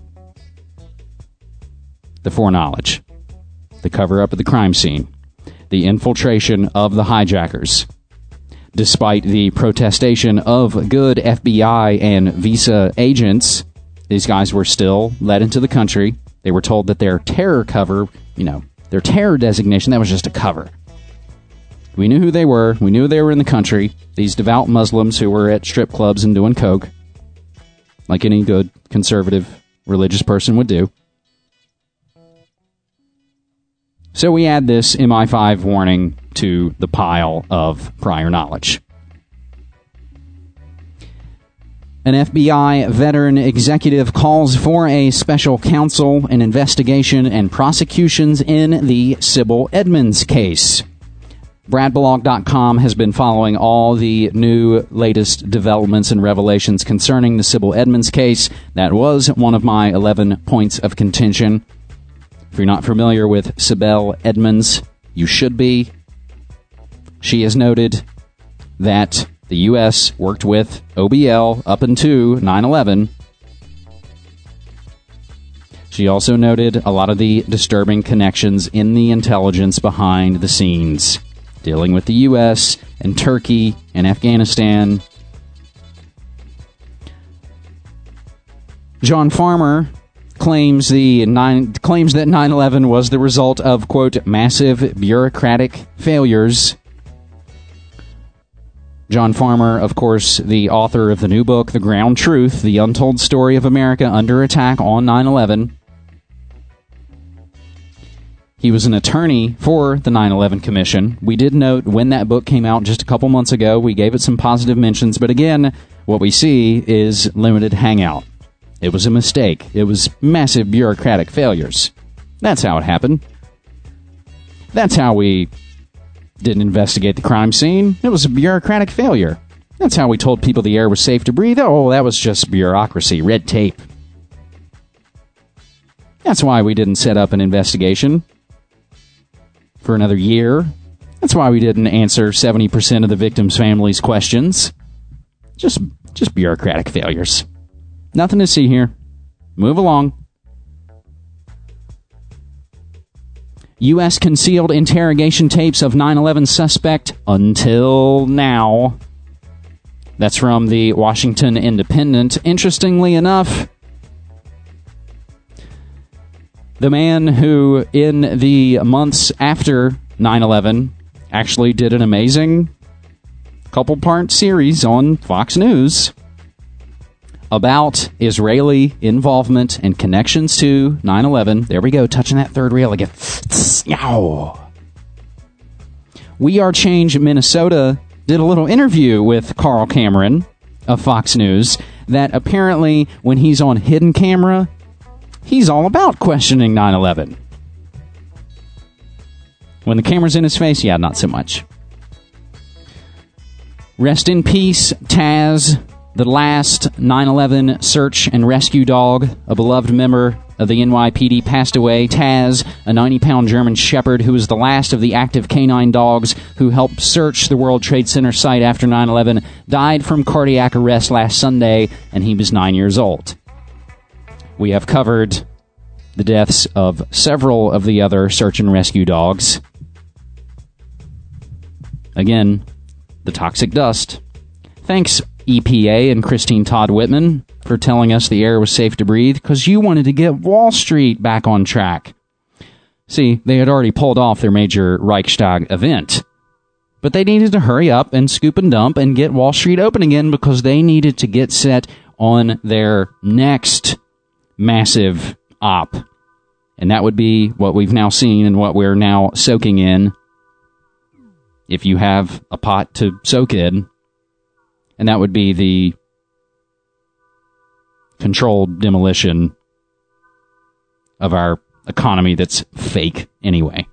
the foreknowledge, the cover-up of the crime scene, the infiltration of the hijackers. Despite the protestation of good FBI and Visa agents, these guys were still let into the country. They were told that their terror cover, their terror designation, that was just a cover. We knew who they were. We knew they were in the country. These devout Muslims who were at strip clubs and doing coke, like any good conservative religious person would do. So we add this MI5 warning to the pile of prior knowledge. An FBI veteran executive calls for a special counsel, an investigation, and prosecutions in the Sybil Edmonds case. BradBlog.com has been following all the new latest developments and revelations concerning the Sybil Edmonds case. That was one of my 11 points of contention. If you're not familiar with Sybil Edmonds, you should be. She has noted that the U.S. worked with OBL up until 9/11. She also noted a lot of the disturbing connections in the intelligence behind the scenes, dealing with the U.S. and Turkey and Afghanistan. John Farmer claims that 9/11 was the result of, quote, massive bureaucratic failures. John Farmer, of course, the author of the new book, The Ground Truth, The Untold Story of America Under Attack on 9/11. He was an attorney for the 9/11 Commission. We did note when that book came out just a couple months ago, we gave it some positive mentions, but again, what we see is limited hangout. It was a mistake. It was massive bureaucratic failures. That's how it happened. That's how we didn't investigate the crime scene. It was a bureaucratic failure. That's how we told people the air was safe to breathe. Oh, that was just bureaucracy, red tape. That's why we didn't set up an investigation for another year. That's why we didn't answer 70% of the victims' families' questions. Just bureaucratic failures. Nothing to see here. Move along. U.S. concealed interrogation tapes of 9/11 suspect until now. That's from the Washington Independent. Interestingly enough, the man who, in the months after 9/11, actually did an amazing couple-part series on Fox News about Israeli involvement and connections to 9/11. There we go, touching that third rail again. We Are Change Minnesota did a little interview with Carl Cameron of Fox News that apparently when he's on hidden camera, he's all about questioning 9/11. When the camera's in his face, yeah, not so much. Rest in peace, Taz, the last 9/11 search and rescue dog, a beloved member of the NYPD, passed away. Taz, a 90-pound German Shepherd who was the last of the active canine dogs who helped search the World Trade Center site after 9/11, died from cardiac arrest last Sunday, and he was 9 years old. We have covered the deaths of several of the other search and rescue dogs. Again, the toxic dust. Thanks, EPA and Christine Todd Whitman, for telling us the air was safe to breathe, because you wanted to get Wall Street back on track. See, they had already pulled off their major Reichstag event, but they needed to hurry up and scoop and dump and get Wall Street open again because they needed to get set on their next massive op. And that would be what we've now seen and what we're now soaking in, if you have a pot to soak in. And that would be the controlled demolition of our economy that's fake anyway.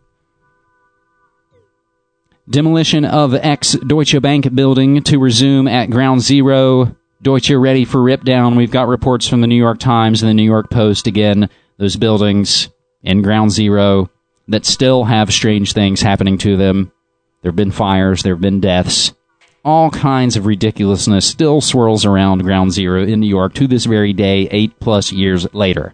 Demolition of ex-Deutsche Bank building to resume at Ground Zero. Deutsche ready for rip down. We've got reports from the New York Times and the New York Post again. Those buildings in Ground Zero that still have strange things happening to them. There have been fires. There have been deaths. All kinds of ridiculousness still swirls around Ground Zero in New York to this very day, 8+ years later.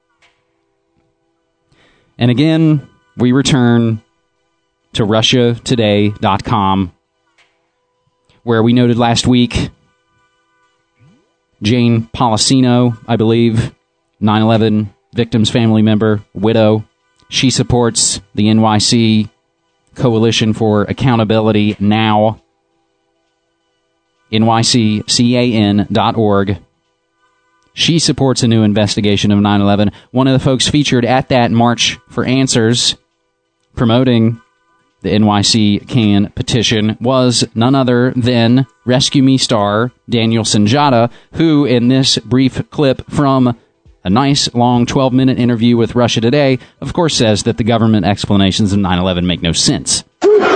And again, we return to RussiaToday.com, where we noted last week Jane Policino, I believe, 9/11 victim's family member, widow. She supports the NYC Coalition for Accountability Now, nyccan.org. She supports a new investigation of 9/11. One of the folks featured at that March for Answers promoting the NYC Can petition was none other than Rescue Me star Daniel Sunjata, who in this brief clip from a nice long 12-minute interview with Russia Today, of course says that the government explanations of 9/11 make no sense.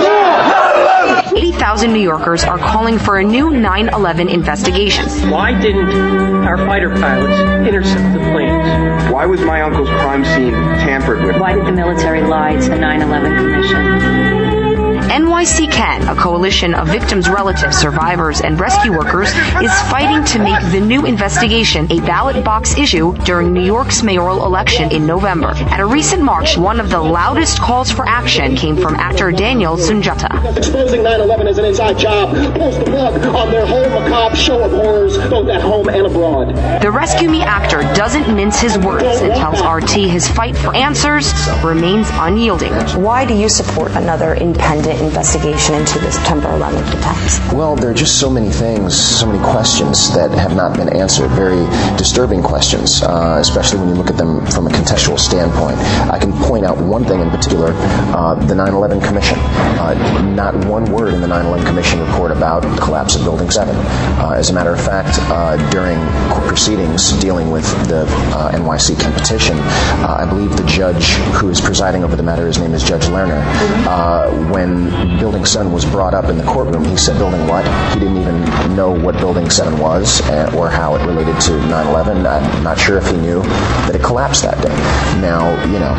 80,000 New Yorkers are calling for a new 9/11 investigation. Why didn't our fighter pilots intercept the planes? Why was my uncle's crime scene tampered with? Why did the military lie to the 9/11 Commission? NYC Can, a coalition of victims' relatives, survivors, and rescue workers, is fighting to make the new investigation a ballot box issue during New York's mayoral election in November. At a recent march, one of the loudest calls for action came from actor Daniel Sunjata. Exposing 9/11 as an inside job pulls the plug on their whole macabre show of horrors, both at home and abroad. The Rescue Me actor doesn't mince his words and tells RT his fight for answers remains unyielding. Why do you support another independent investigation into the September 11th attacks? Well, there are just so many things, so many questions that have not been answered. Very disturbing questions, especially when you look at them from a contextual standpoint. I can point out one thing in particular, the 9/11 Commission. Not one word in the 9/11 Commission report about the collapse of Building 7. As a matter of fact, during court proceedings dealing with the NYC Can petition, I believe the judge who is presiding over the matter, his name is Judge Lerner, when Building 7 was brought up in the courtroom, he said, "Building what?" He didn't even know what Building 7 was or how it related to 9/11. I'm not sure if he knew that it collapsed that day. Now,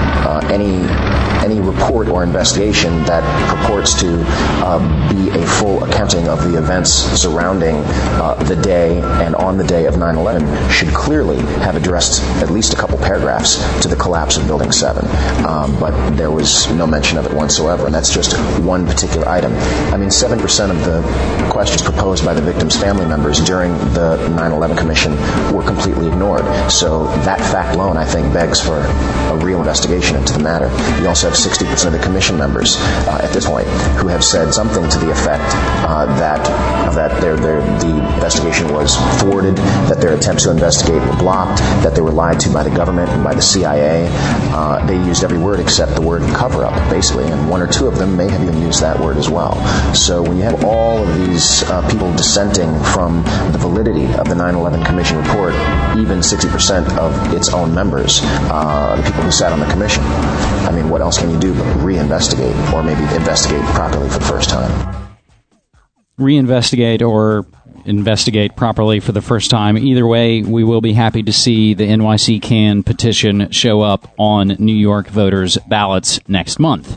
any report or investigation that purports to be a full accounting of the events surrounding the day and on the day of 9/11 should clearly have addressed at least a couple paragraphs to the collapse of Building 7. But there was no mention of it whatsoever, and that's just one particular item. I mean, 7% of the questions proposed by the victims' family members during the 9/11 Commission were completely ignored. So that fact alone, I think, begs for a real investigation into the matter. You also have 60% of the Commission members at this point who have said something to the effect that the investigation was thwarted, that their attempts to investigate were blocked, that they were lied to by the government and by the CIA. They used every word except the word cover-up, basically, and one or two of them may have even used that word as well. So when you have all of these people dissenting from the validity of the 9/11 Commission report, even 60% of its own members, the people who sat on the commission, I mean, what else can you do but reinvestigate, or maybe investigate properly for the first time? Reinvestigate or investigate properly for the first time. Either way, we will be happy to see the NYC Can petition show up on New York voters' ballots next month.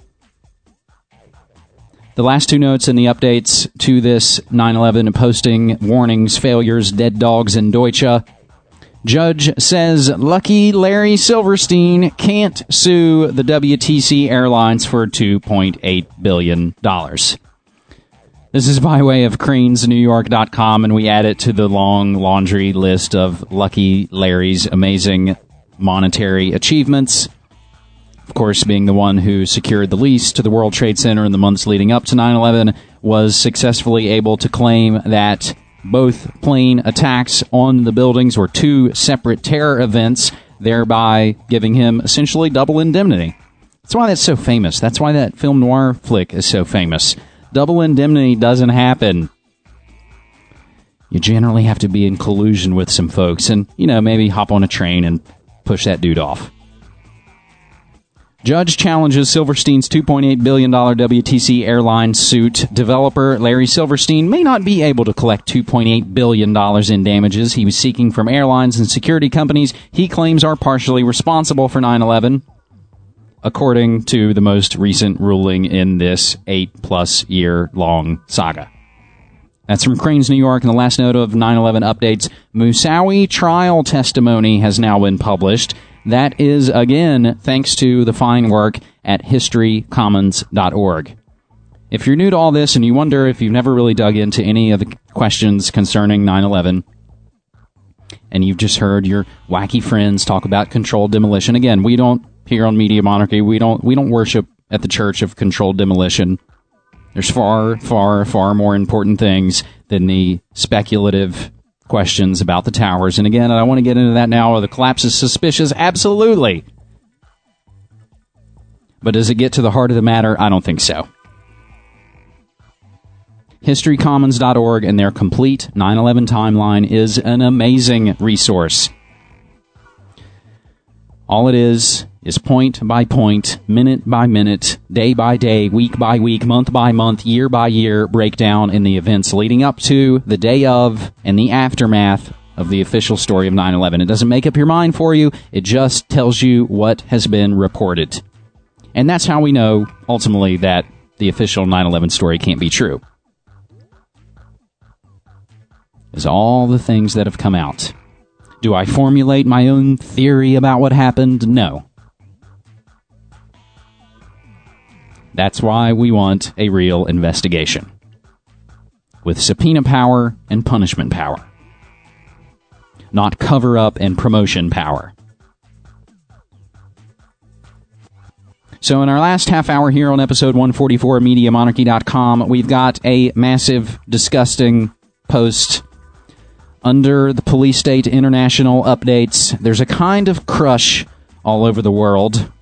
The last two notes in the updates to this 9/11 posting warnings, failures, dead dogs, and Deutsche. Judge says lucky Larry Silverstein can't sue the WTC Airlines for $2.8 billion. This is by way of CranesNewYork.com, and we add it to the long laundry list of Lucky Larry's amazing monetary achievements. Of course, being the one who secured the lease to the World Trade Center in the months leading up to 9/11, was successfully able to claim that both plane attacks on the buildings were two separate terror events, thereby giving him essentially double indemnity. That's why that's so famous. That's why that film noir flick is so famous. Double indemnity doesn't happen. You generally have to be in collusion with some folks and, maybe hop on a train and push that dude off. Judge challenges Silverstein's $2.8 billion WTC airline suit. Developer Larry Silverstein may not be able to collect $2.8 billion in damages he was seeking from airlines and security companies he claims are partially responsible for 9/11, according to the most recent ruling in this 8+ year long saga. That's from Cranes New York, and the last note of 9/11 updates. Moussaoui trial testimony has now been published. That is, again, thanks to the fine work at historycommons.org. If you're new to all this and you wonder if you've never really dug into any of the questions concerning 9/11, and you've just heard your wacky friends talk about controlled demolition, again, we don't, here on Media Monarchy, we don't worship at the Church of Controlled Demolition. There's far, far, far more important things than the speculative questions about the towers. And again, I don't want to get into that now. Are the collapses suspicious? Absolutely. But does it get to the heart of the matter? I don't think so. HistoryCommons.org and their complete 9/11 timeline is an amazing resource. All it is point by point, minute by minute, day by day, week by week, month by month, year by year breakdown in the events leading up to, the day of, and the aftermath of the official story of 9/11. It doesn't make up your mind for you. It just tells you what has been reported. And that's how we know, ultimately, that the official 9/11 story can't be true. Is all the things that have come out. Do I formulate my own theory about what happened? No. That's why we want a real investigation. With subpoena power and punishment power. Not cover-up and promotion power. So in our last half hour here on episode 144 of MediaMonarchy.com, we've got a massive, disgusting post under the Police State International updates. There's a kind of crush all over the world.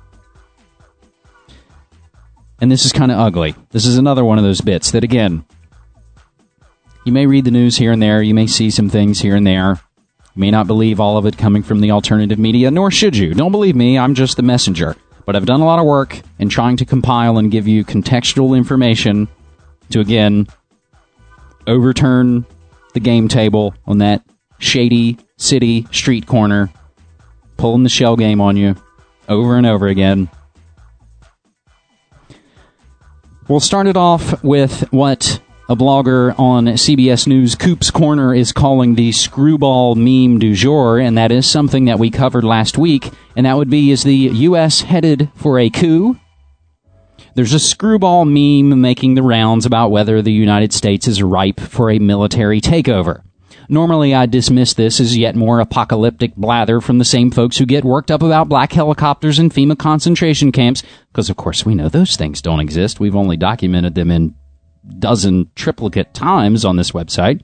And this is kind of ugly. This is another one of those bits that, again, you may read the news here and there. You may see some things here and there. You may not believe all of it coming from the alternative media, nor should you. Don't believe me. I'm just the messenger. But I've done a lot of work in trying to compile and give you contextual information to, again, overturn the game table on that shady city street corner, pulling the shell game on you over and over again. We'll start it off with what a blogger on CBS News, Coop's Corner, is calling the screwball meme du jour, and that is something that we covered last week, and that would be, is the U.S. headed for a coup? There's a screwball meme making the rounds about whether the United States is ripe for a military takeover. Normally, I dismiss this as yet more apocalyptic blather from the same folks who get worked up about black helicopters and FEMA concentration camps, because, of course, we know those things don't exist. We've only documented them in dozen triplicate times on this website.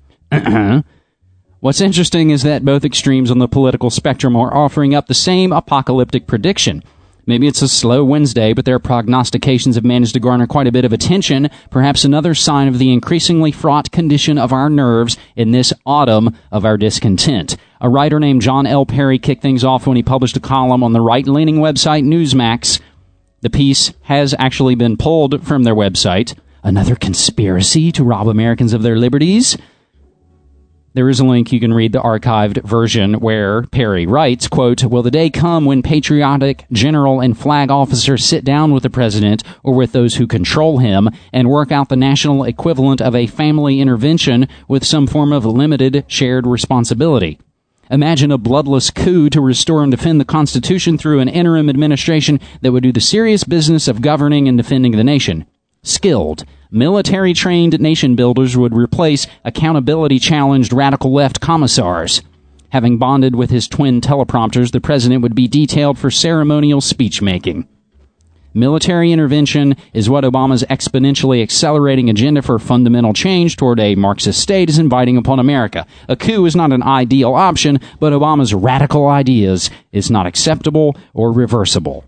What's interesting is that both extremes on the political spectrum are offering up the same apocalyptic prediction. Maybe it's a slow Wednesday, but their prognostications have managed to garner quite a bit of attention, perhaps another sign of the increasingly fraught condition of our nerves in this autumn of our discontent. A writer named John L. Perry kicked things off when he published a column on the right-leaning website Newsmax. The piece has actually been pulled from their website. Another conspiracy to rob Americans of their liberties? There is a link. You can read the archived version where Perry writes, quote, "Will the day come when patriotic general and flag officers sit down with the president or with those who control him and work out the national equivalent of a family intervention with some form of limited shared responsibility? Imagine a bloodless coup to restore and defend the Constitution through an interim administration that would do the serious business of governing and defending the nation. Skilled, military-trained nation builders would replace accountability-challenged radical left commissars. Having bonded with his twin teleprompters, the president would be detailed for ceremonial speech-making. Military intervention is what Obama's exponentially accelerating agenda for fundamental change toward a Marxist state is inviting upon America. A coup is not an ideal option, but Obama's radical ideas is not acceptable or reversible."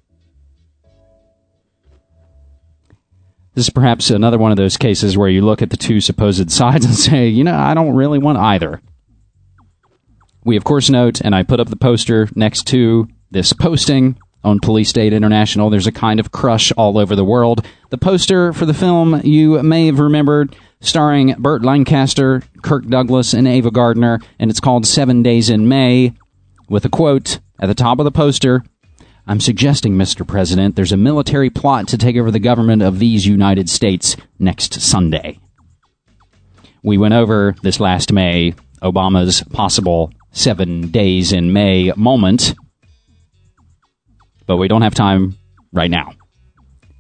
This is perhaps another one of those cases where you look at the two supposed sides and say, I don't really want either. We, of course, note, and I put up the poster next to this posting on Police State International, there's a kind of crush all over the world. The poster for the film you may have remembered, starring Burt Lancaster, Kirk Douglas, and Ava Gardner, and it's called 7 Days in May, with a quote at the top of the poster, "I'm suggesting, Mr. President, there's a military plot to take over the government of these United States next Sunday." We went over this last May, Obama's possible 7 Days in May moment, but we don't have time right now.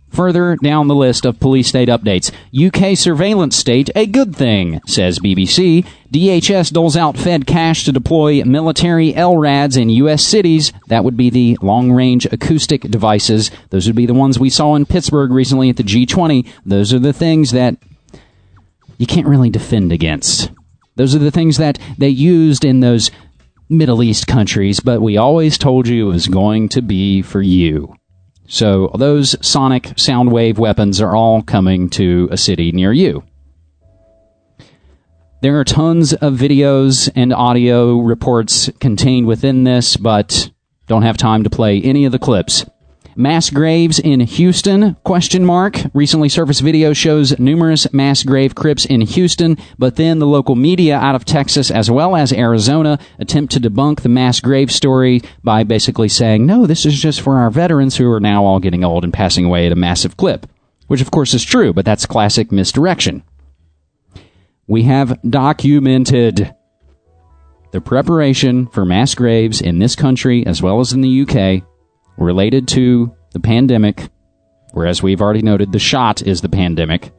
Further down the list of police state updates. UK surveillance state, a good thing, says BBC. DHS doles out Fed cash to deploy military LRADs in U.S. cities. That would be the long-range acoustic devices. Those would be the ones we saw in Pittsburgh recently at the G20. Those are the things that you can't really defend against. Those are the things that they used in those Middle East countries, but we always told you it was going to be for you. So those sonic sound wave weapons are all coming to a city near you. There are tons of videos and audio reports contained within this, but don't have time to play any of the clips. Mass graves in Houston, ? Recently surfaced video shows numerous mass grave crypts in Houston, but then the local media out of Texas as well as Arizona attempt to debunk the mass grave story by basically saying, no, this is just for our veterans who are now all getting old and passing away at a massive clip. Which of course is true, but that's classic misdirection. We have documented the preparation for mass graves in this country as well as in the UK related to the pandemic, whereas we've already noted the shot is the pandemic.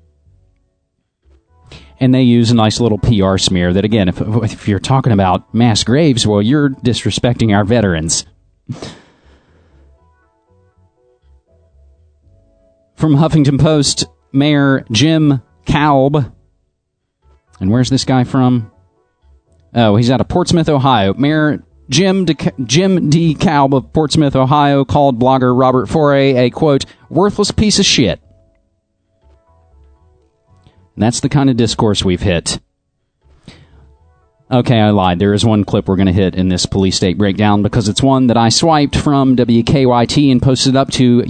And they use a nice little PR smear that, again, if you're talking about mass graves, well, you're disrespecting our veterans. From Huffington Post, Mayor Jim Kalb. And where's this guy from? Oh, he's out of Portsmouth, Ohio. Mayor Jim D. Kalb of Portsmouth, Ohio, called blogger Robert Foray a, quote, worthless piece of shit. And that's the kind of discourse we've hit. Okay, I lied. There is one clip we're going to hit in this police state breakdown because it's one that I swiped from WKYT and posted up to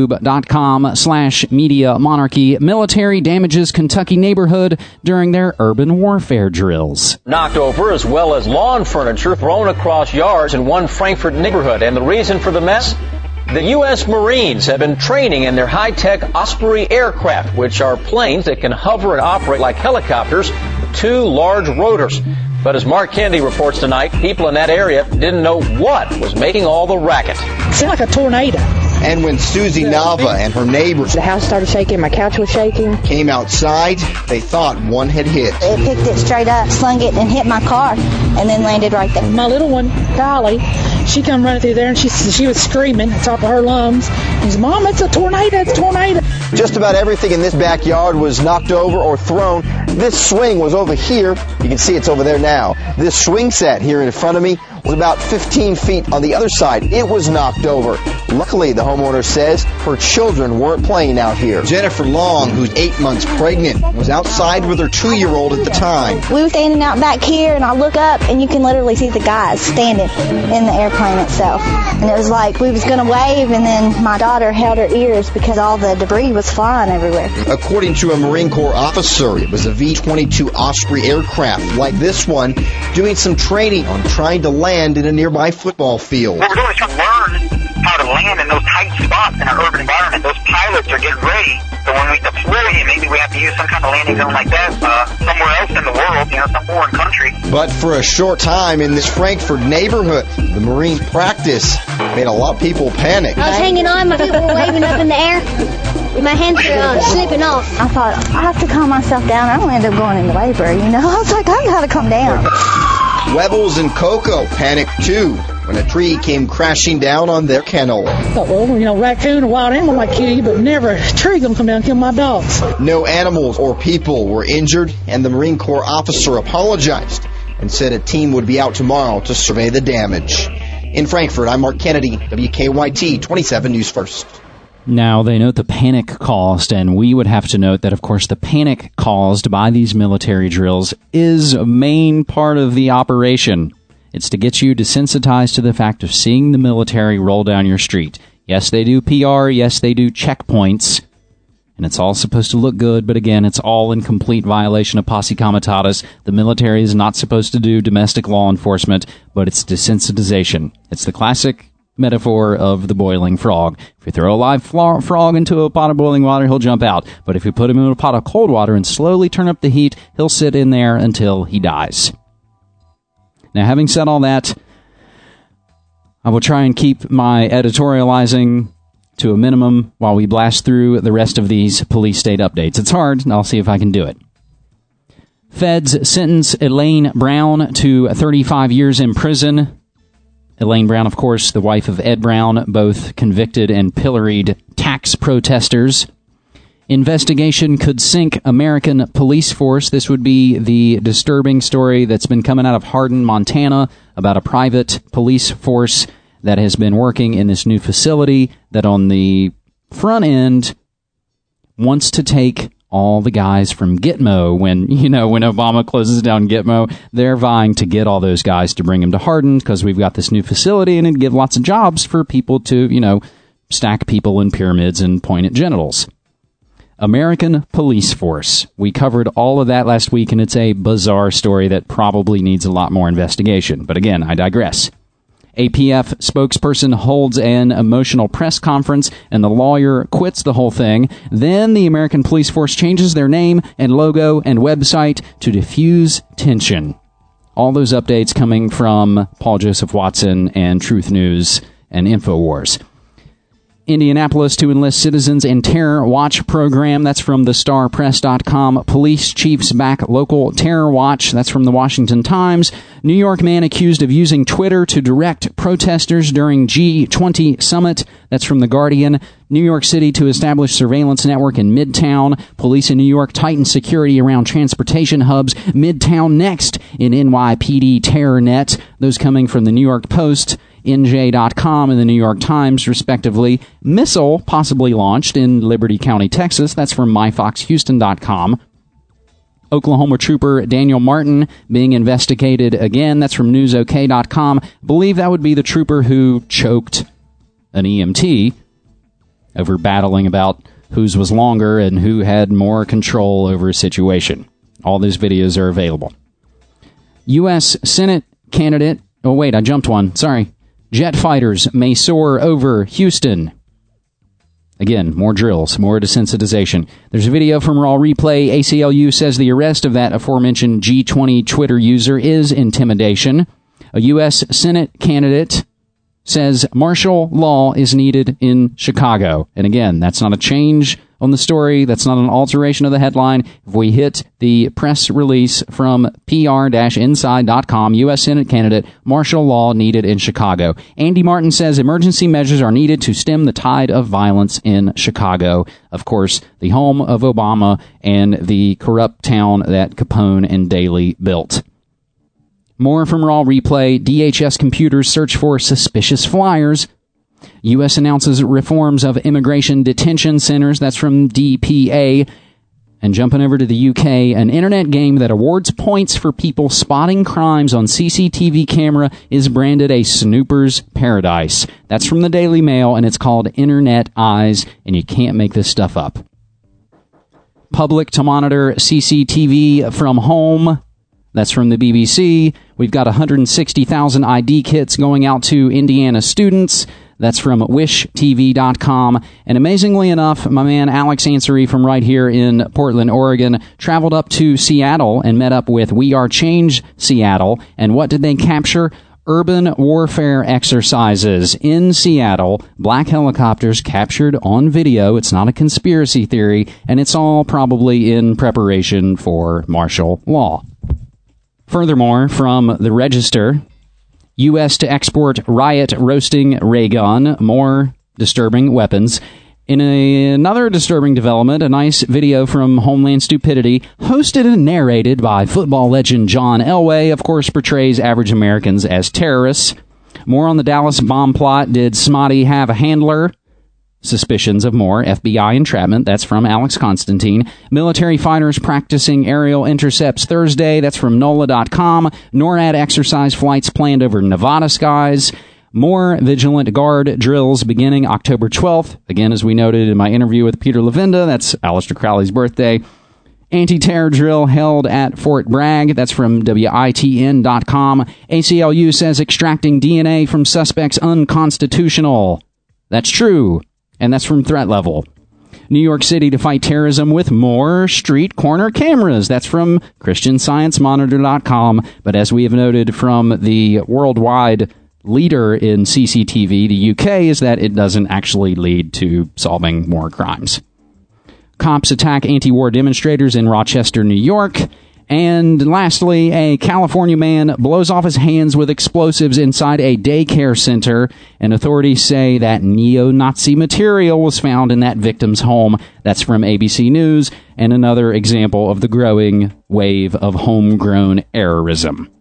youtube.com/media monarchy. Military damages Kentucky neighborhood during their urban warfare drills. Knocked over, as well as lawn furniture thrown across yards in one Frankfort neighborhood. And the reason for the mess? The U.S. Marines have been training in their high-tech Osprey aircraft, which are planes that can hover and operate like helicopters with two large rotors. But as Mark Kennedy reports tonight, people in that area didn't know what was making all the racket. It seemed like a tornado. And when Susie Nava and her neighbors, the house started shaking, my couch was shaking, came outside, they thought one had hit. It picked it straight up, slung it, and hit my car, and then landed right there. My little one, Dolly, she come running through there, and she was screaming at the top of her lungs. She said, Mom, it's a tornado, it's a tornado. Just about everything in this backyard was knocked over or thrown. This swing was over here. You can see it's over there now. This swing set here in front of me was about 15 feet on the other side. It was knocked over. Luckily, the homeowner says her children weren't playing out here. Jennifer Long, who's 8 months pregnant, was outside with her 2-year-old at the time. We were standing out back here, and I look up, and you can literally see the guys standing in the airplane itself. And it was like we was going to wave, and then my daughter held her ears because all the debris was flying everywhere. According to a Marine Corps officer, it was a V-22 Osprey aircraft like this one doing some training on trying to land in a nearby football field. What we're doing is trying to learn how to land in those tight spots in our urban environment. Those pilots are getting ready, so when we deploy, maybe we have to use some kind of landing zone like that somewhere else in the world, some foreign country. But for a short time in this Frankfort neighborhood, the Marines' practice made a lot of people panic. I was hanging on, my feet were waving up in the air. My hands were slipping off. I thought, I have to calm myself down. I don't end up going into labor, I was like, I got to calm down. Webbles and Coco panicked too when a tree came crashing down on their kennel. I thought, well, raccoon or wild animal might kill you, but never a tree gonna come down and kill my dogs. No animals or people were injured, and the Marine Corps officer apologized and said a team would be out tomorrow to survey the damage. In Frankfort, I'm Mark Kennedy, WKYT 27 News First. Now, they note the panic caused, and we would have to note that, of course, the panic caused by these military drills is a main part of the operation. It's to get you desensitized to the fact of seeing the military roll down your street. Yes, they do PR. Yes, they do checkpoints. And it's all supposed to look good, but again, it's all in complete violation of posse comitatus. The military is not supposed to do domestic law enforcement, but it's desensitization. It's the classic metaphor of the boiling frog. If you throw a live frog into a pot of boiling water, he'll jump out. But if you put him in a pot of cold water and slowly turn up the heat, he'll sit in there until he dies. Now, having said all that, I will try and keep my editorializing to a minimum while we blast through the rest of these police state updates. It's hard, and I'll see if I can do it. Feds sentence Elaine Brown to 35 years in prison. Elaine Brown, of course, the wife of Ed Brown, both convicted and pilloried tax protesters. Investigation could sink American police force. This would be the disturbing story that's been coming out of Hardin, Montana, about a private police force that has been working in this new facility that on the front end wants to take all the guys from Gitmo. When Obama closes down Gitmo, they're vying to get all those guys to bring them to Hardin because we've got this new facility and it'd give lots of jobs for people to, stack people in pyramids and point at genitals. American police force. We covered all of that last week, and it's a bizarre story that probably needs a lot more investigation. But again, I digress. APF spokesperson holds an emotional press conference, and the lawyer quits the whole thing. Then the American police force changes their name and logo and website to diffuse tension. All those updates coming from Paul Joseph Watson and Truth News and InfoWars. Indianapolis to enlist citizens in terror watch program. That's from thestarpress.com. Police chiefs back local terror watch. That's from the Washington Times. New York man accused of using Twitter to direct protesters during G20 summit. That's from The Guardian. New York City to establish surveillance network in Midtown. Police in New York tighten security around transportation hubs. Midtown next in NYPD terror net. Those coming from the New York Post, NJ.com, and the New York Times, respectively. Missile possibly launched in Liberty County, Texas. That's from MyFoxHouston.com. Oklahoma trooper Daniel Martin being investigated again. That's from NewsOK.com. Believe that would be the trooper who choked an EMT over battling about whose was longer and who had more control over a situation. All those videos are available. U.S. Senate candidate... Oh, wait, I jumped one. Sorry. Jet fighters may soar over Houston. Again, more drills, more desensitization. There's a video from Raw Replay. ACLU says the arrest of that aforementioned G20 Twitter user is intimidation. A U.S. Senate candidate says martial law is needed in Chicago. And again, that's not a change on the story. That's not an alteration of the headline. If we hit the press release from pr-inside.com, U.S. Senate candidate, martial law needed in Chicago. Andy Martin says emergency measures are needed to stem the tide of violence in Chicago. Of course, the home of Obama and the corrupt town that Capone and Daley built. More from Raw Replay. DHS computers search for suspicious flyers. U.S. announces reforms of immigration detention centers. That's from DPA. And jumping over to the UK, an internet game that awards points for people spotting crimes on CCTV camera is branded a snooper's paradise. That's from the Daily Mail, and it's called Internet Eyes, and you can't make this stuff up. Public to monitor CCTV from home. That's from the BBC. We've got 160,000 ID kits going out to Indiana students. That's from WishTV.com. And amazingly enough, my man Alex Ansary from right here in Portland, Oregon, traveled up to Seattle and met up with We Are Change Seattle. And what did they capture? Urban warfare exercises in Seattle. Black helicopters captured on video. It's not a conspiracy theory, and it's all probably in preparation for martial law. Furthermore, from the Register, U.S. to export riot roasting ray gun, more disturbing weapons. In another disturbing development, a nice video from Homeland Stupidity, hosted and narrated by football legend John Elway, of course portrays average Americans as terrorists. More on the Dallas bomb plot. Did Smotty have a handler? Suspicions of more FBI entrapment. That's from Alex Constantine. Military fighters practicing aerial intercepts Thursday. That's from NOLA.com. NORAD exercise flights planned over Nevada skies. More Vigilant Guard drills beginning October 12th. Again, as we noted in my interview with Peter Levinda, that's Aleister Crowley's birthday. Anti-terror drill held at Fort Bragg. That's from WITN.com. ACLU says extracting DNA from suspects unconstitutional. That's true. And that's from Threat Level. New York City to fight terrorism with more street corner cameras. That's from ChristianScienceMonitor.com. But as we have noted from the worldwide leader in CCTV, the UK, is that it doesn't actually lead to solving more crimes. Cops attack anti-war demonstrators in Rochester, New York. And lastly, a California man blows off his hands with explosives inside a daycare center, and authorities say that neo-Nazi material was found in that victim's home. That's from ABC News, and another example of the growing wave of homegrown errorism.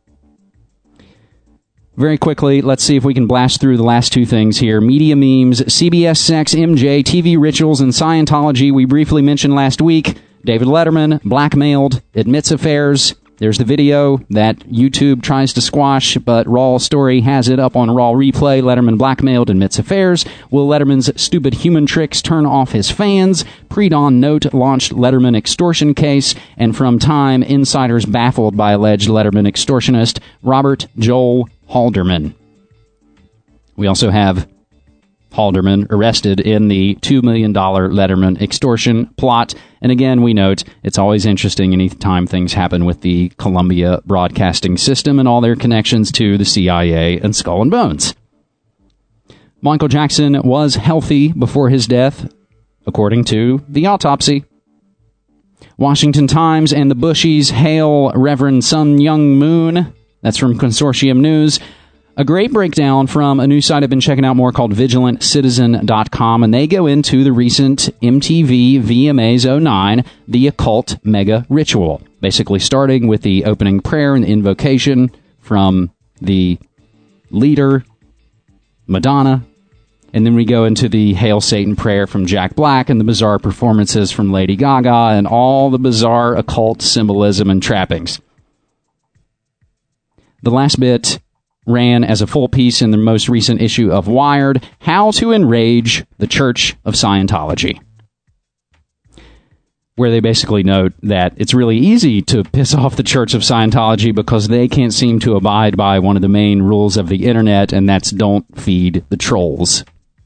Very quickly, let's see if we can blast through the last two things here. Media memes, CBS sex, MJ, TV rituals, and Scientology we briefly mentioned last week. David Letterman, blackmailed, admits affairs. There's the video that YouTube tries to squash, but Raw Story has it up on Raw Replay. Letterman blackmailed, admits affairs. Will Letterman's stupid human tricks turn off his fans? Pre-dawn note launched Letterman extortion case. And from Time, insiders baffled by alleged Letterman extortionist Robert Joel Halderman. We also have Halderman arrested in the $2 million Letterman extortion plot. And again, we note it's always interesting anytime things happen with the Columbia Broadcasting System and all their connections to the CIA and Skull and Bones. Michael Jackson was healthy before his death, according to the autopsy. Washington Times and the Bushies hail Reverend Sun Young Moon. That's from Consortium News. A great breakdown from a news site I've been checking out more called VigilantCitizen.com, and they go into the recent MTV VMAs 09, the occult mega ritual. Basically starting with the opening prayer and the invocation from the leader, Madonna, and then we go into the Hail Satan prayer from Jack Black and the bizarre performances from Lady Gaga and all the bizarre occult symbolism and trappings. The last bit ran as a full piece in the most recent issue of Wired, How to Enrage the Church of Scientology, where they basically note that it's really easy to piss off the Church of Scientology because they can't seem to abide by one of the main rules of the internet, and that's don't feed the trolls.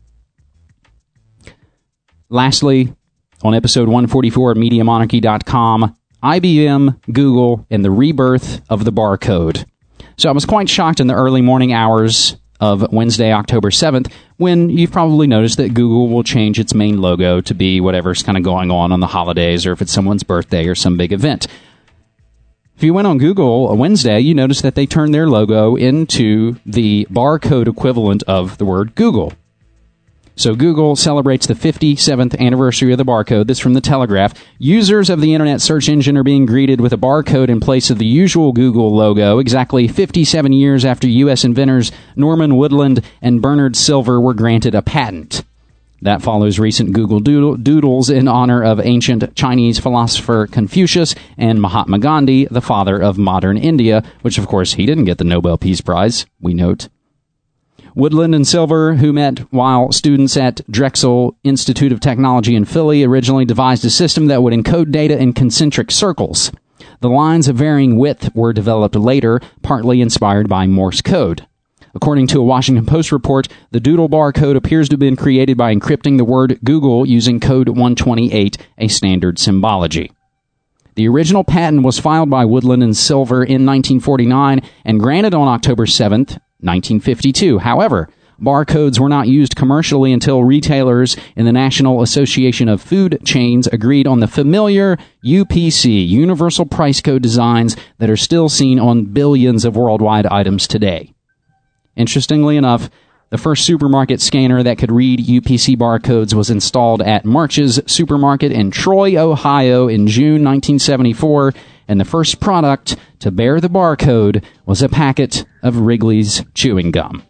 Lastly, on episode 144 of MediaMonarchy.com, IBM, Google, and the rebirth of the barcode. So I was quite shocked in the early morning hours of Wednesday, October 7th, when you've probably noticed that Google will change its main logo to be whatever's kind of going on the holidays, or if it's someone's birthday or some big event. If you went on Google on Wednesday, you noticed that they turned their logo into the barcode equivalent of the word Google. So Google celebrates the 57th anniversary of the barcode. This from The Telegraph. Users of the internet search engine are being greeted with a barcode in place of the usual Google logo, exactly 57 years after U.S. inventors Norman Woodland and Bernard Silver were granted a patent. That follows recent Google doodles in honor of ancient Chinese philosopher Confucius and Mahatma Gandhi, the father of modern India, which, of course, he didn't get the Nobel Peace Prize, we note. Woodland and Silver, who met while students at Drexel Institute of Technology in Philly, originally devised a system that would encode data in concentric circles. The lines of varying width were developed later, partly inspired by Morse code. According to a Washington Post report, the doodle barcode appears to have been created by encrypting the word Google using code 128, a standard symbology. The original patent was filed by Woodland and Silver in 1949 and granted on October 7th, 1952. However, barcodes were not used commercially until retailers in the National Association of Food Chains agreed on the familiar UPC, Universal Price Code designs that are still seen on billions of worldwide items today. Interestingly enough, the first supermarket scanner that could read UPC barcodes was installed at March's Supermarket in Troy, Ohio in June 1974, and the first product to bear the barcode was a packet of Wrigley's chewing gum.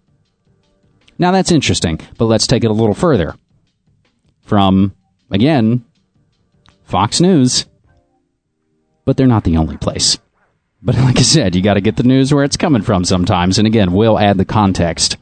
Now that's interesting, but let's take it a little further. From, again, Fox News. But they're not the only place. But like I said, you got to get the news where it's coming from sometimes, and again, we'll add the context.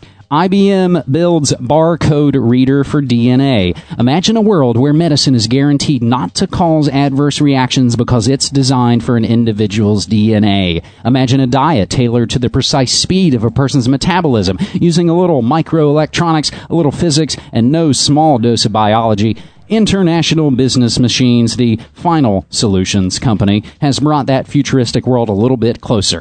IBM builds barcode reader for DNA. Imagine a world where medicine is guaranteed not to cause adverse reactions because it's designed for an individual's DNA. Imagine a diet tailored to the precise speed of a person's metabolism, using a little microelectronics, a little physics, and no small dose of biology. International Business Machines, the Final Solutions company, has brought that futuristic world a little bit closer.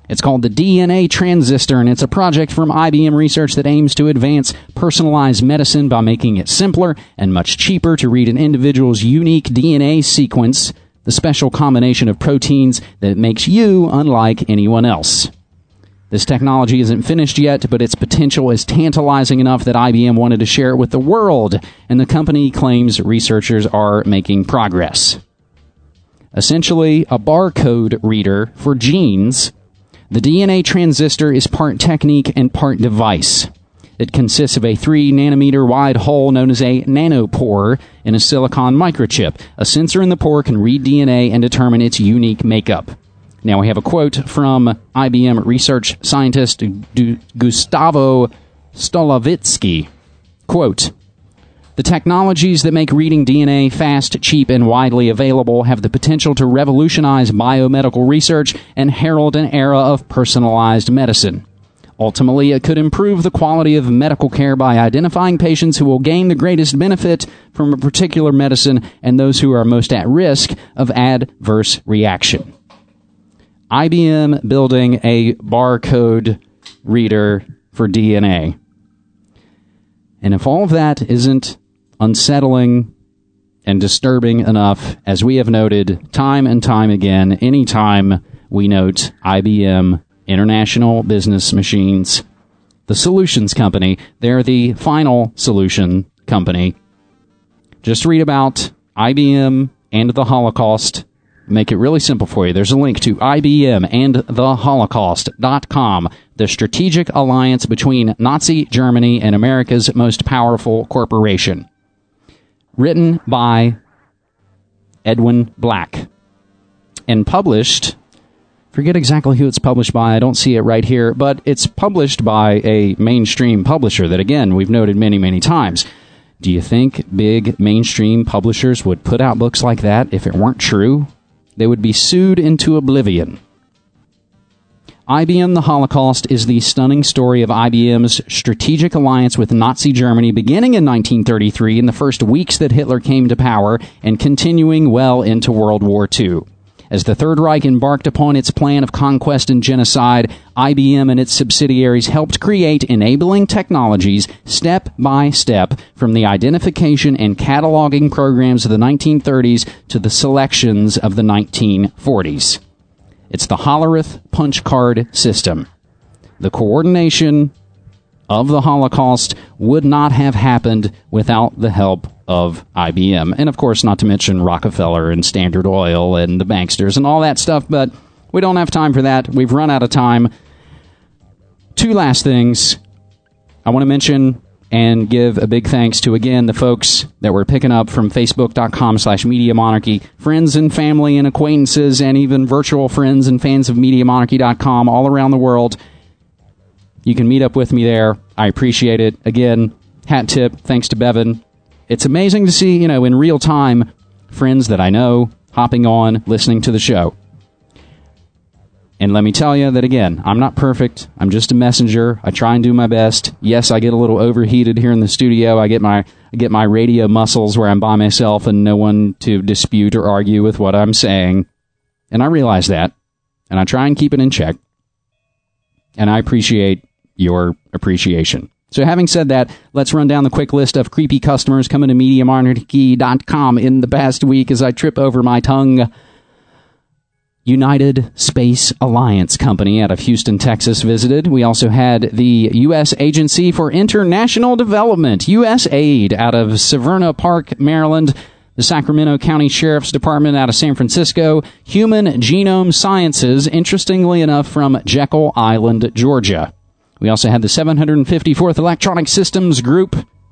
It's called the DNA Transistor, and it's a project from IBM Research that aims to advance personalized medicine by making it simpler and much cheaper to read an individual's unique DNA sequence, the special combination of proteins that makes you unlike anyone else. This technology isn't finished yet, but its potential is tantalizing enough that IBM wanted to share it with the world, and the company claims researchers are making progress. Essentially, a barcode reader for genes, the DNA Transistor is part technique and part device. It consists of a 3-nanometer wide hole known as a nanopore in a silicon microchip. A sensor in the pore can read DNA and determine its unique makeup. Now we have a quote from IBM research scientist Gustavo Stolovitsky. Quote, "The technologies that make reading DNA fast, cheap, and widely available have the potential to revolutionize biomedical research and herald an era of personalized medicine. Ultimately, it could improve the quality of medical care by identifying patients who will gain the greatest benefit from a particular medicine and those who are most at risk of adverse reaction." IBM building a barcode reader for DNA. And if all of that isn't unsettling and disturbing enough, as we have noted time and time again, anytime we note IBM, International Business Machines, the solutions company, they're the final solution company. Just read about IBM and the Holocaust. Make it really simple for you. There's a link to IBMandtheholocaust.com, the strategic alliance between Nazi Germany and America's most powerful corporation. Written by Edwin Black and published, forget exactly who it's published by, I don't see it right here, but it's published by a mainstream publisher that, again, we've noted many, many times. Do you think big mainstream publishers would put out books like that if it weren't true? They would be sued into oblivion. IBM the Holocaust is the stunning story of IBM's strategic alliance with Nazi Germany beginning in 1933 in the first weeks that Hitler came to power and continuing well into World War II. As the Third Reich embarked upon its plan of conquest and genocide, IBM and its subsidiaries helped create enabling technologies step by step from the identification and cataloging programs of the 1930s to the selections of the 1940s. It's the Hollerith punch card system. The coordination of the Holocaust would not have happened without the help of IBM. And of course, not to mention Rockefeller and Standard Oil and the banksters and all that stuff, but we don't have time for that. We've run out of time. Two last things I want to mention and give a big thanks to, again, the folks that we're picking up from Facebook.com/Media Monarchy, friends and family and acquaintances, and even virtual friends and fans of MediaMonarchy.com all around the world. You can meet up with me there. I appreciate it. Again, hat tip, thanks to Bevan. It's amazing to see, in real time, friends that I know hopping on, listening to the show. And let me tell you that, again, I'm not perfect. I'm just a messenger. I try and do my best. Yes, I get a little overheated here in the studio. I get my radio muscles where I'm by myself and no one to dispute or argue with what I'm saying. And I realize that. And I try and keep it in check. And I appreciate your appreciation. So having said that, let's run down the quick list of creepy customers coming to MediaMonarchy.com in the past week as I trip over my tongue. United Space Alliance Company out of Houston, Texas visited. We also had the U.S. Agency for International Development, USAID, out of Severna Park, Maryland. The Sacramento County Sheriff's Department out of San Francisco. Human Genome Sciences, interestingly enough, from Jekyll Island, Georgia. We also had the 754th Electronic Systems Group,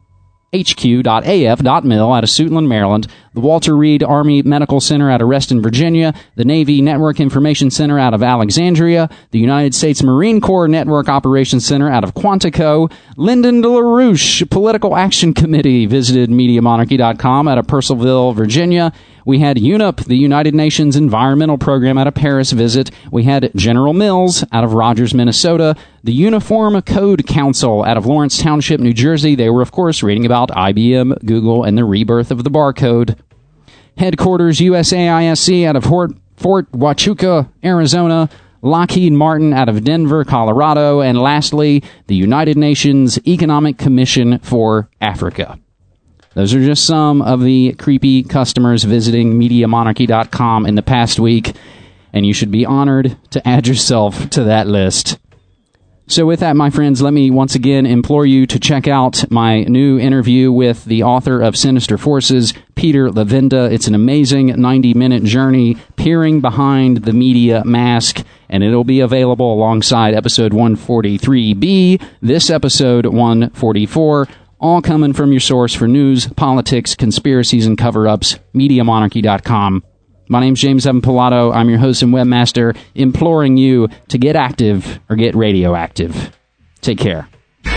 HQ.AF.mil out of Suitland, Maryland, the Walter Reed Army Medical Center out of Reston, Virginia, the Navy Network Information Center out of Alexandria, the United States Marine Corps Network Operations Center out of Quantico, Lyndon LaRouche Political Action Committee visited MediaMonarchy.com out of Purcellville, Virginia. We had UNEP, the United Nations Environmental Program out of Paris visit. We had General Mills out of Rogers, Minnesota. The Uniform Code Council out of Lawrence Township, New Jersey. They were, of course, reading about IBM, Google, and the rebirth of the barcode. Headquarters USAISC out of Fort Huachuca, Arizona. Lockheed Martin out of Denver, Colorado, and lastly, the United Nations Economic Commission for Africa. Those are just some of the creepy customers visiting MediaMonarchy.com in the past week, and you should be honored to add yourself to that list. So with that, my friends, let me once again implore you to check out my new interview with the author of Sinister Forces, Peter Levenda. It's an amazing 90-minute journey peering behind the media mask, and it'll be available alongside episode 143B, this episode 144, all coming from your source for news, politics, conspiracies, and cover-ups, MediaMonarchy.com. My name's James Evan Pilato. I'm your host and webmaster, imploring you to get active or get radioactive. Take care.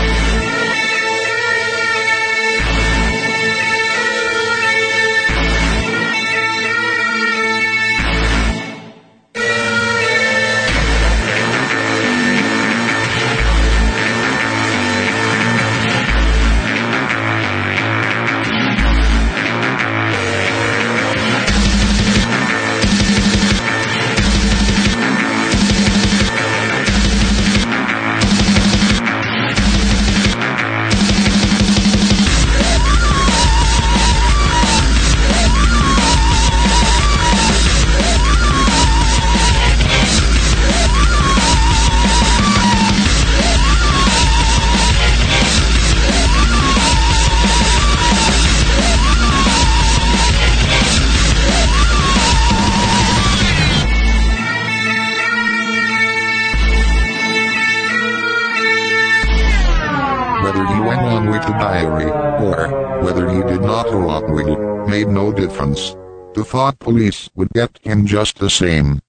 Whether he went on with the diary, or whether he did not go on with it, made no difference. The thought police would get him just the same.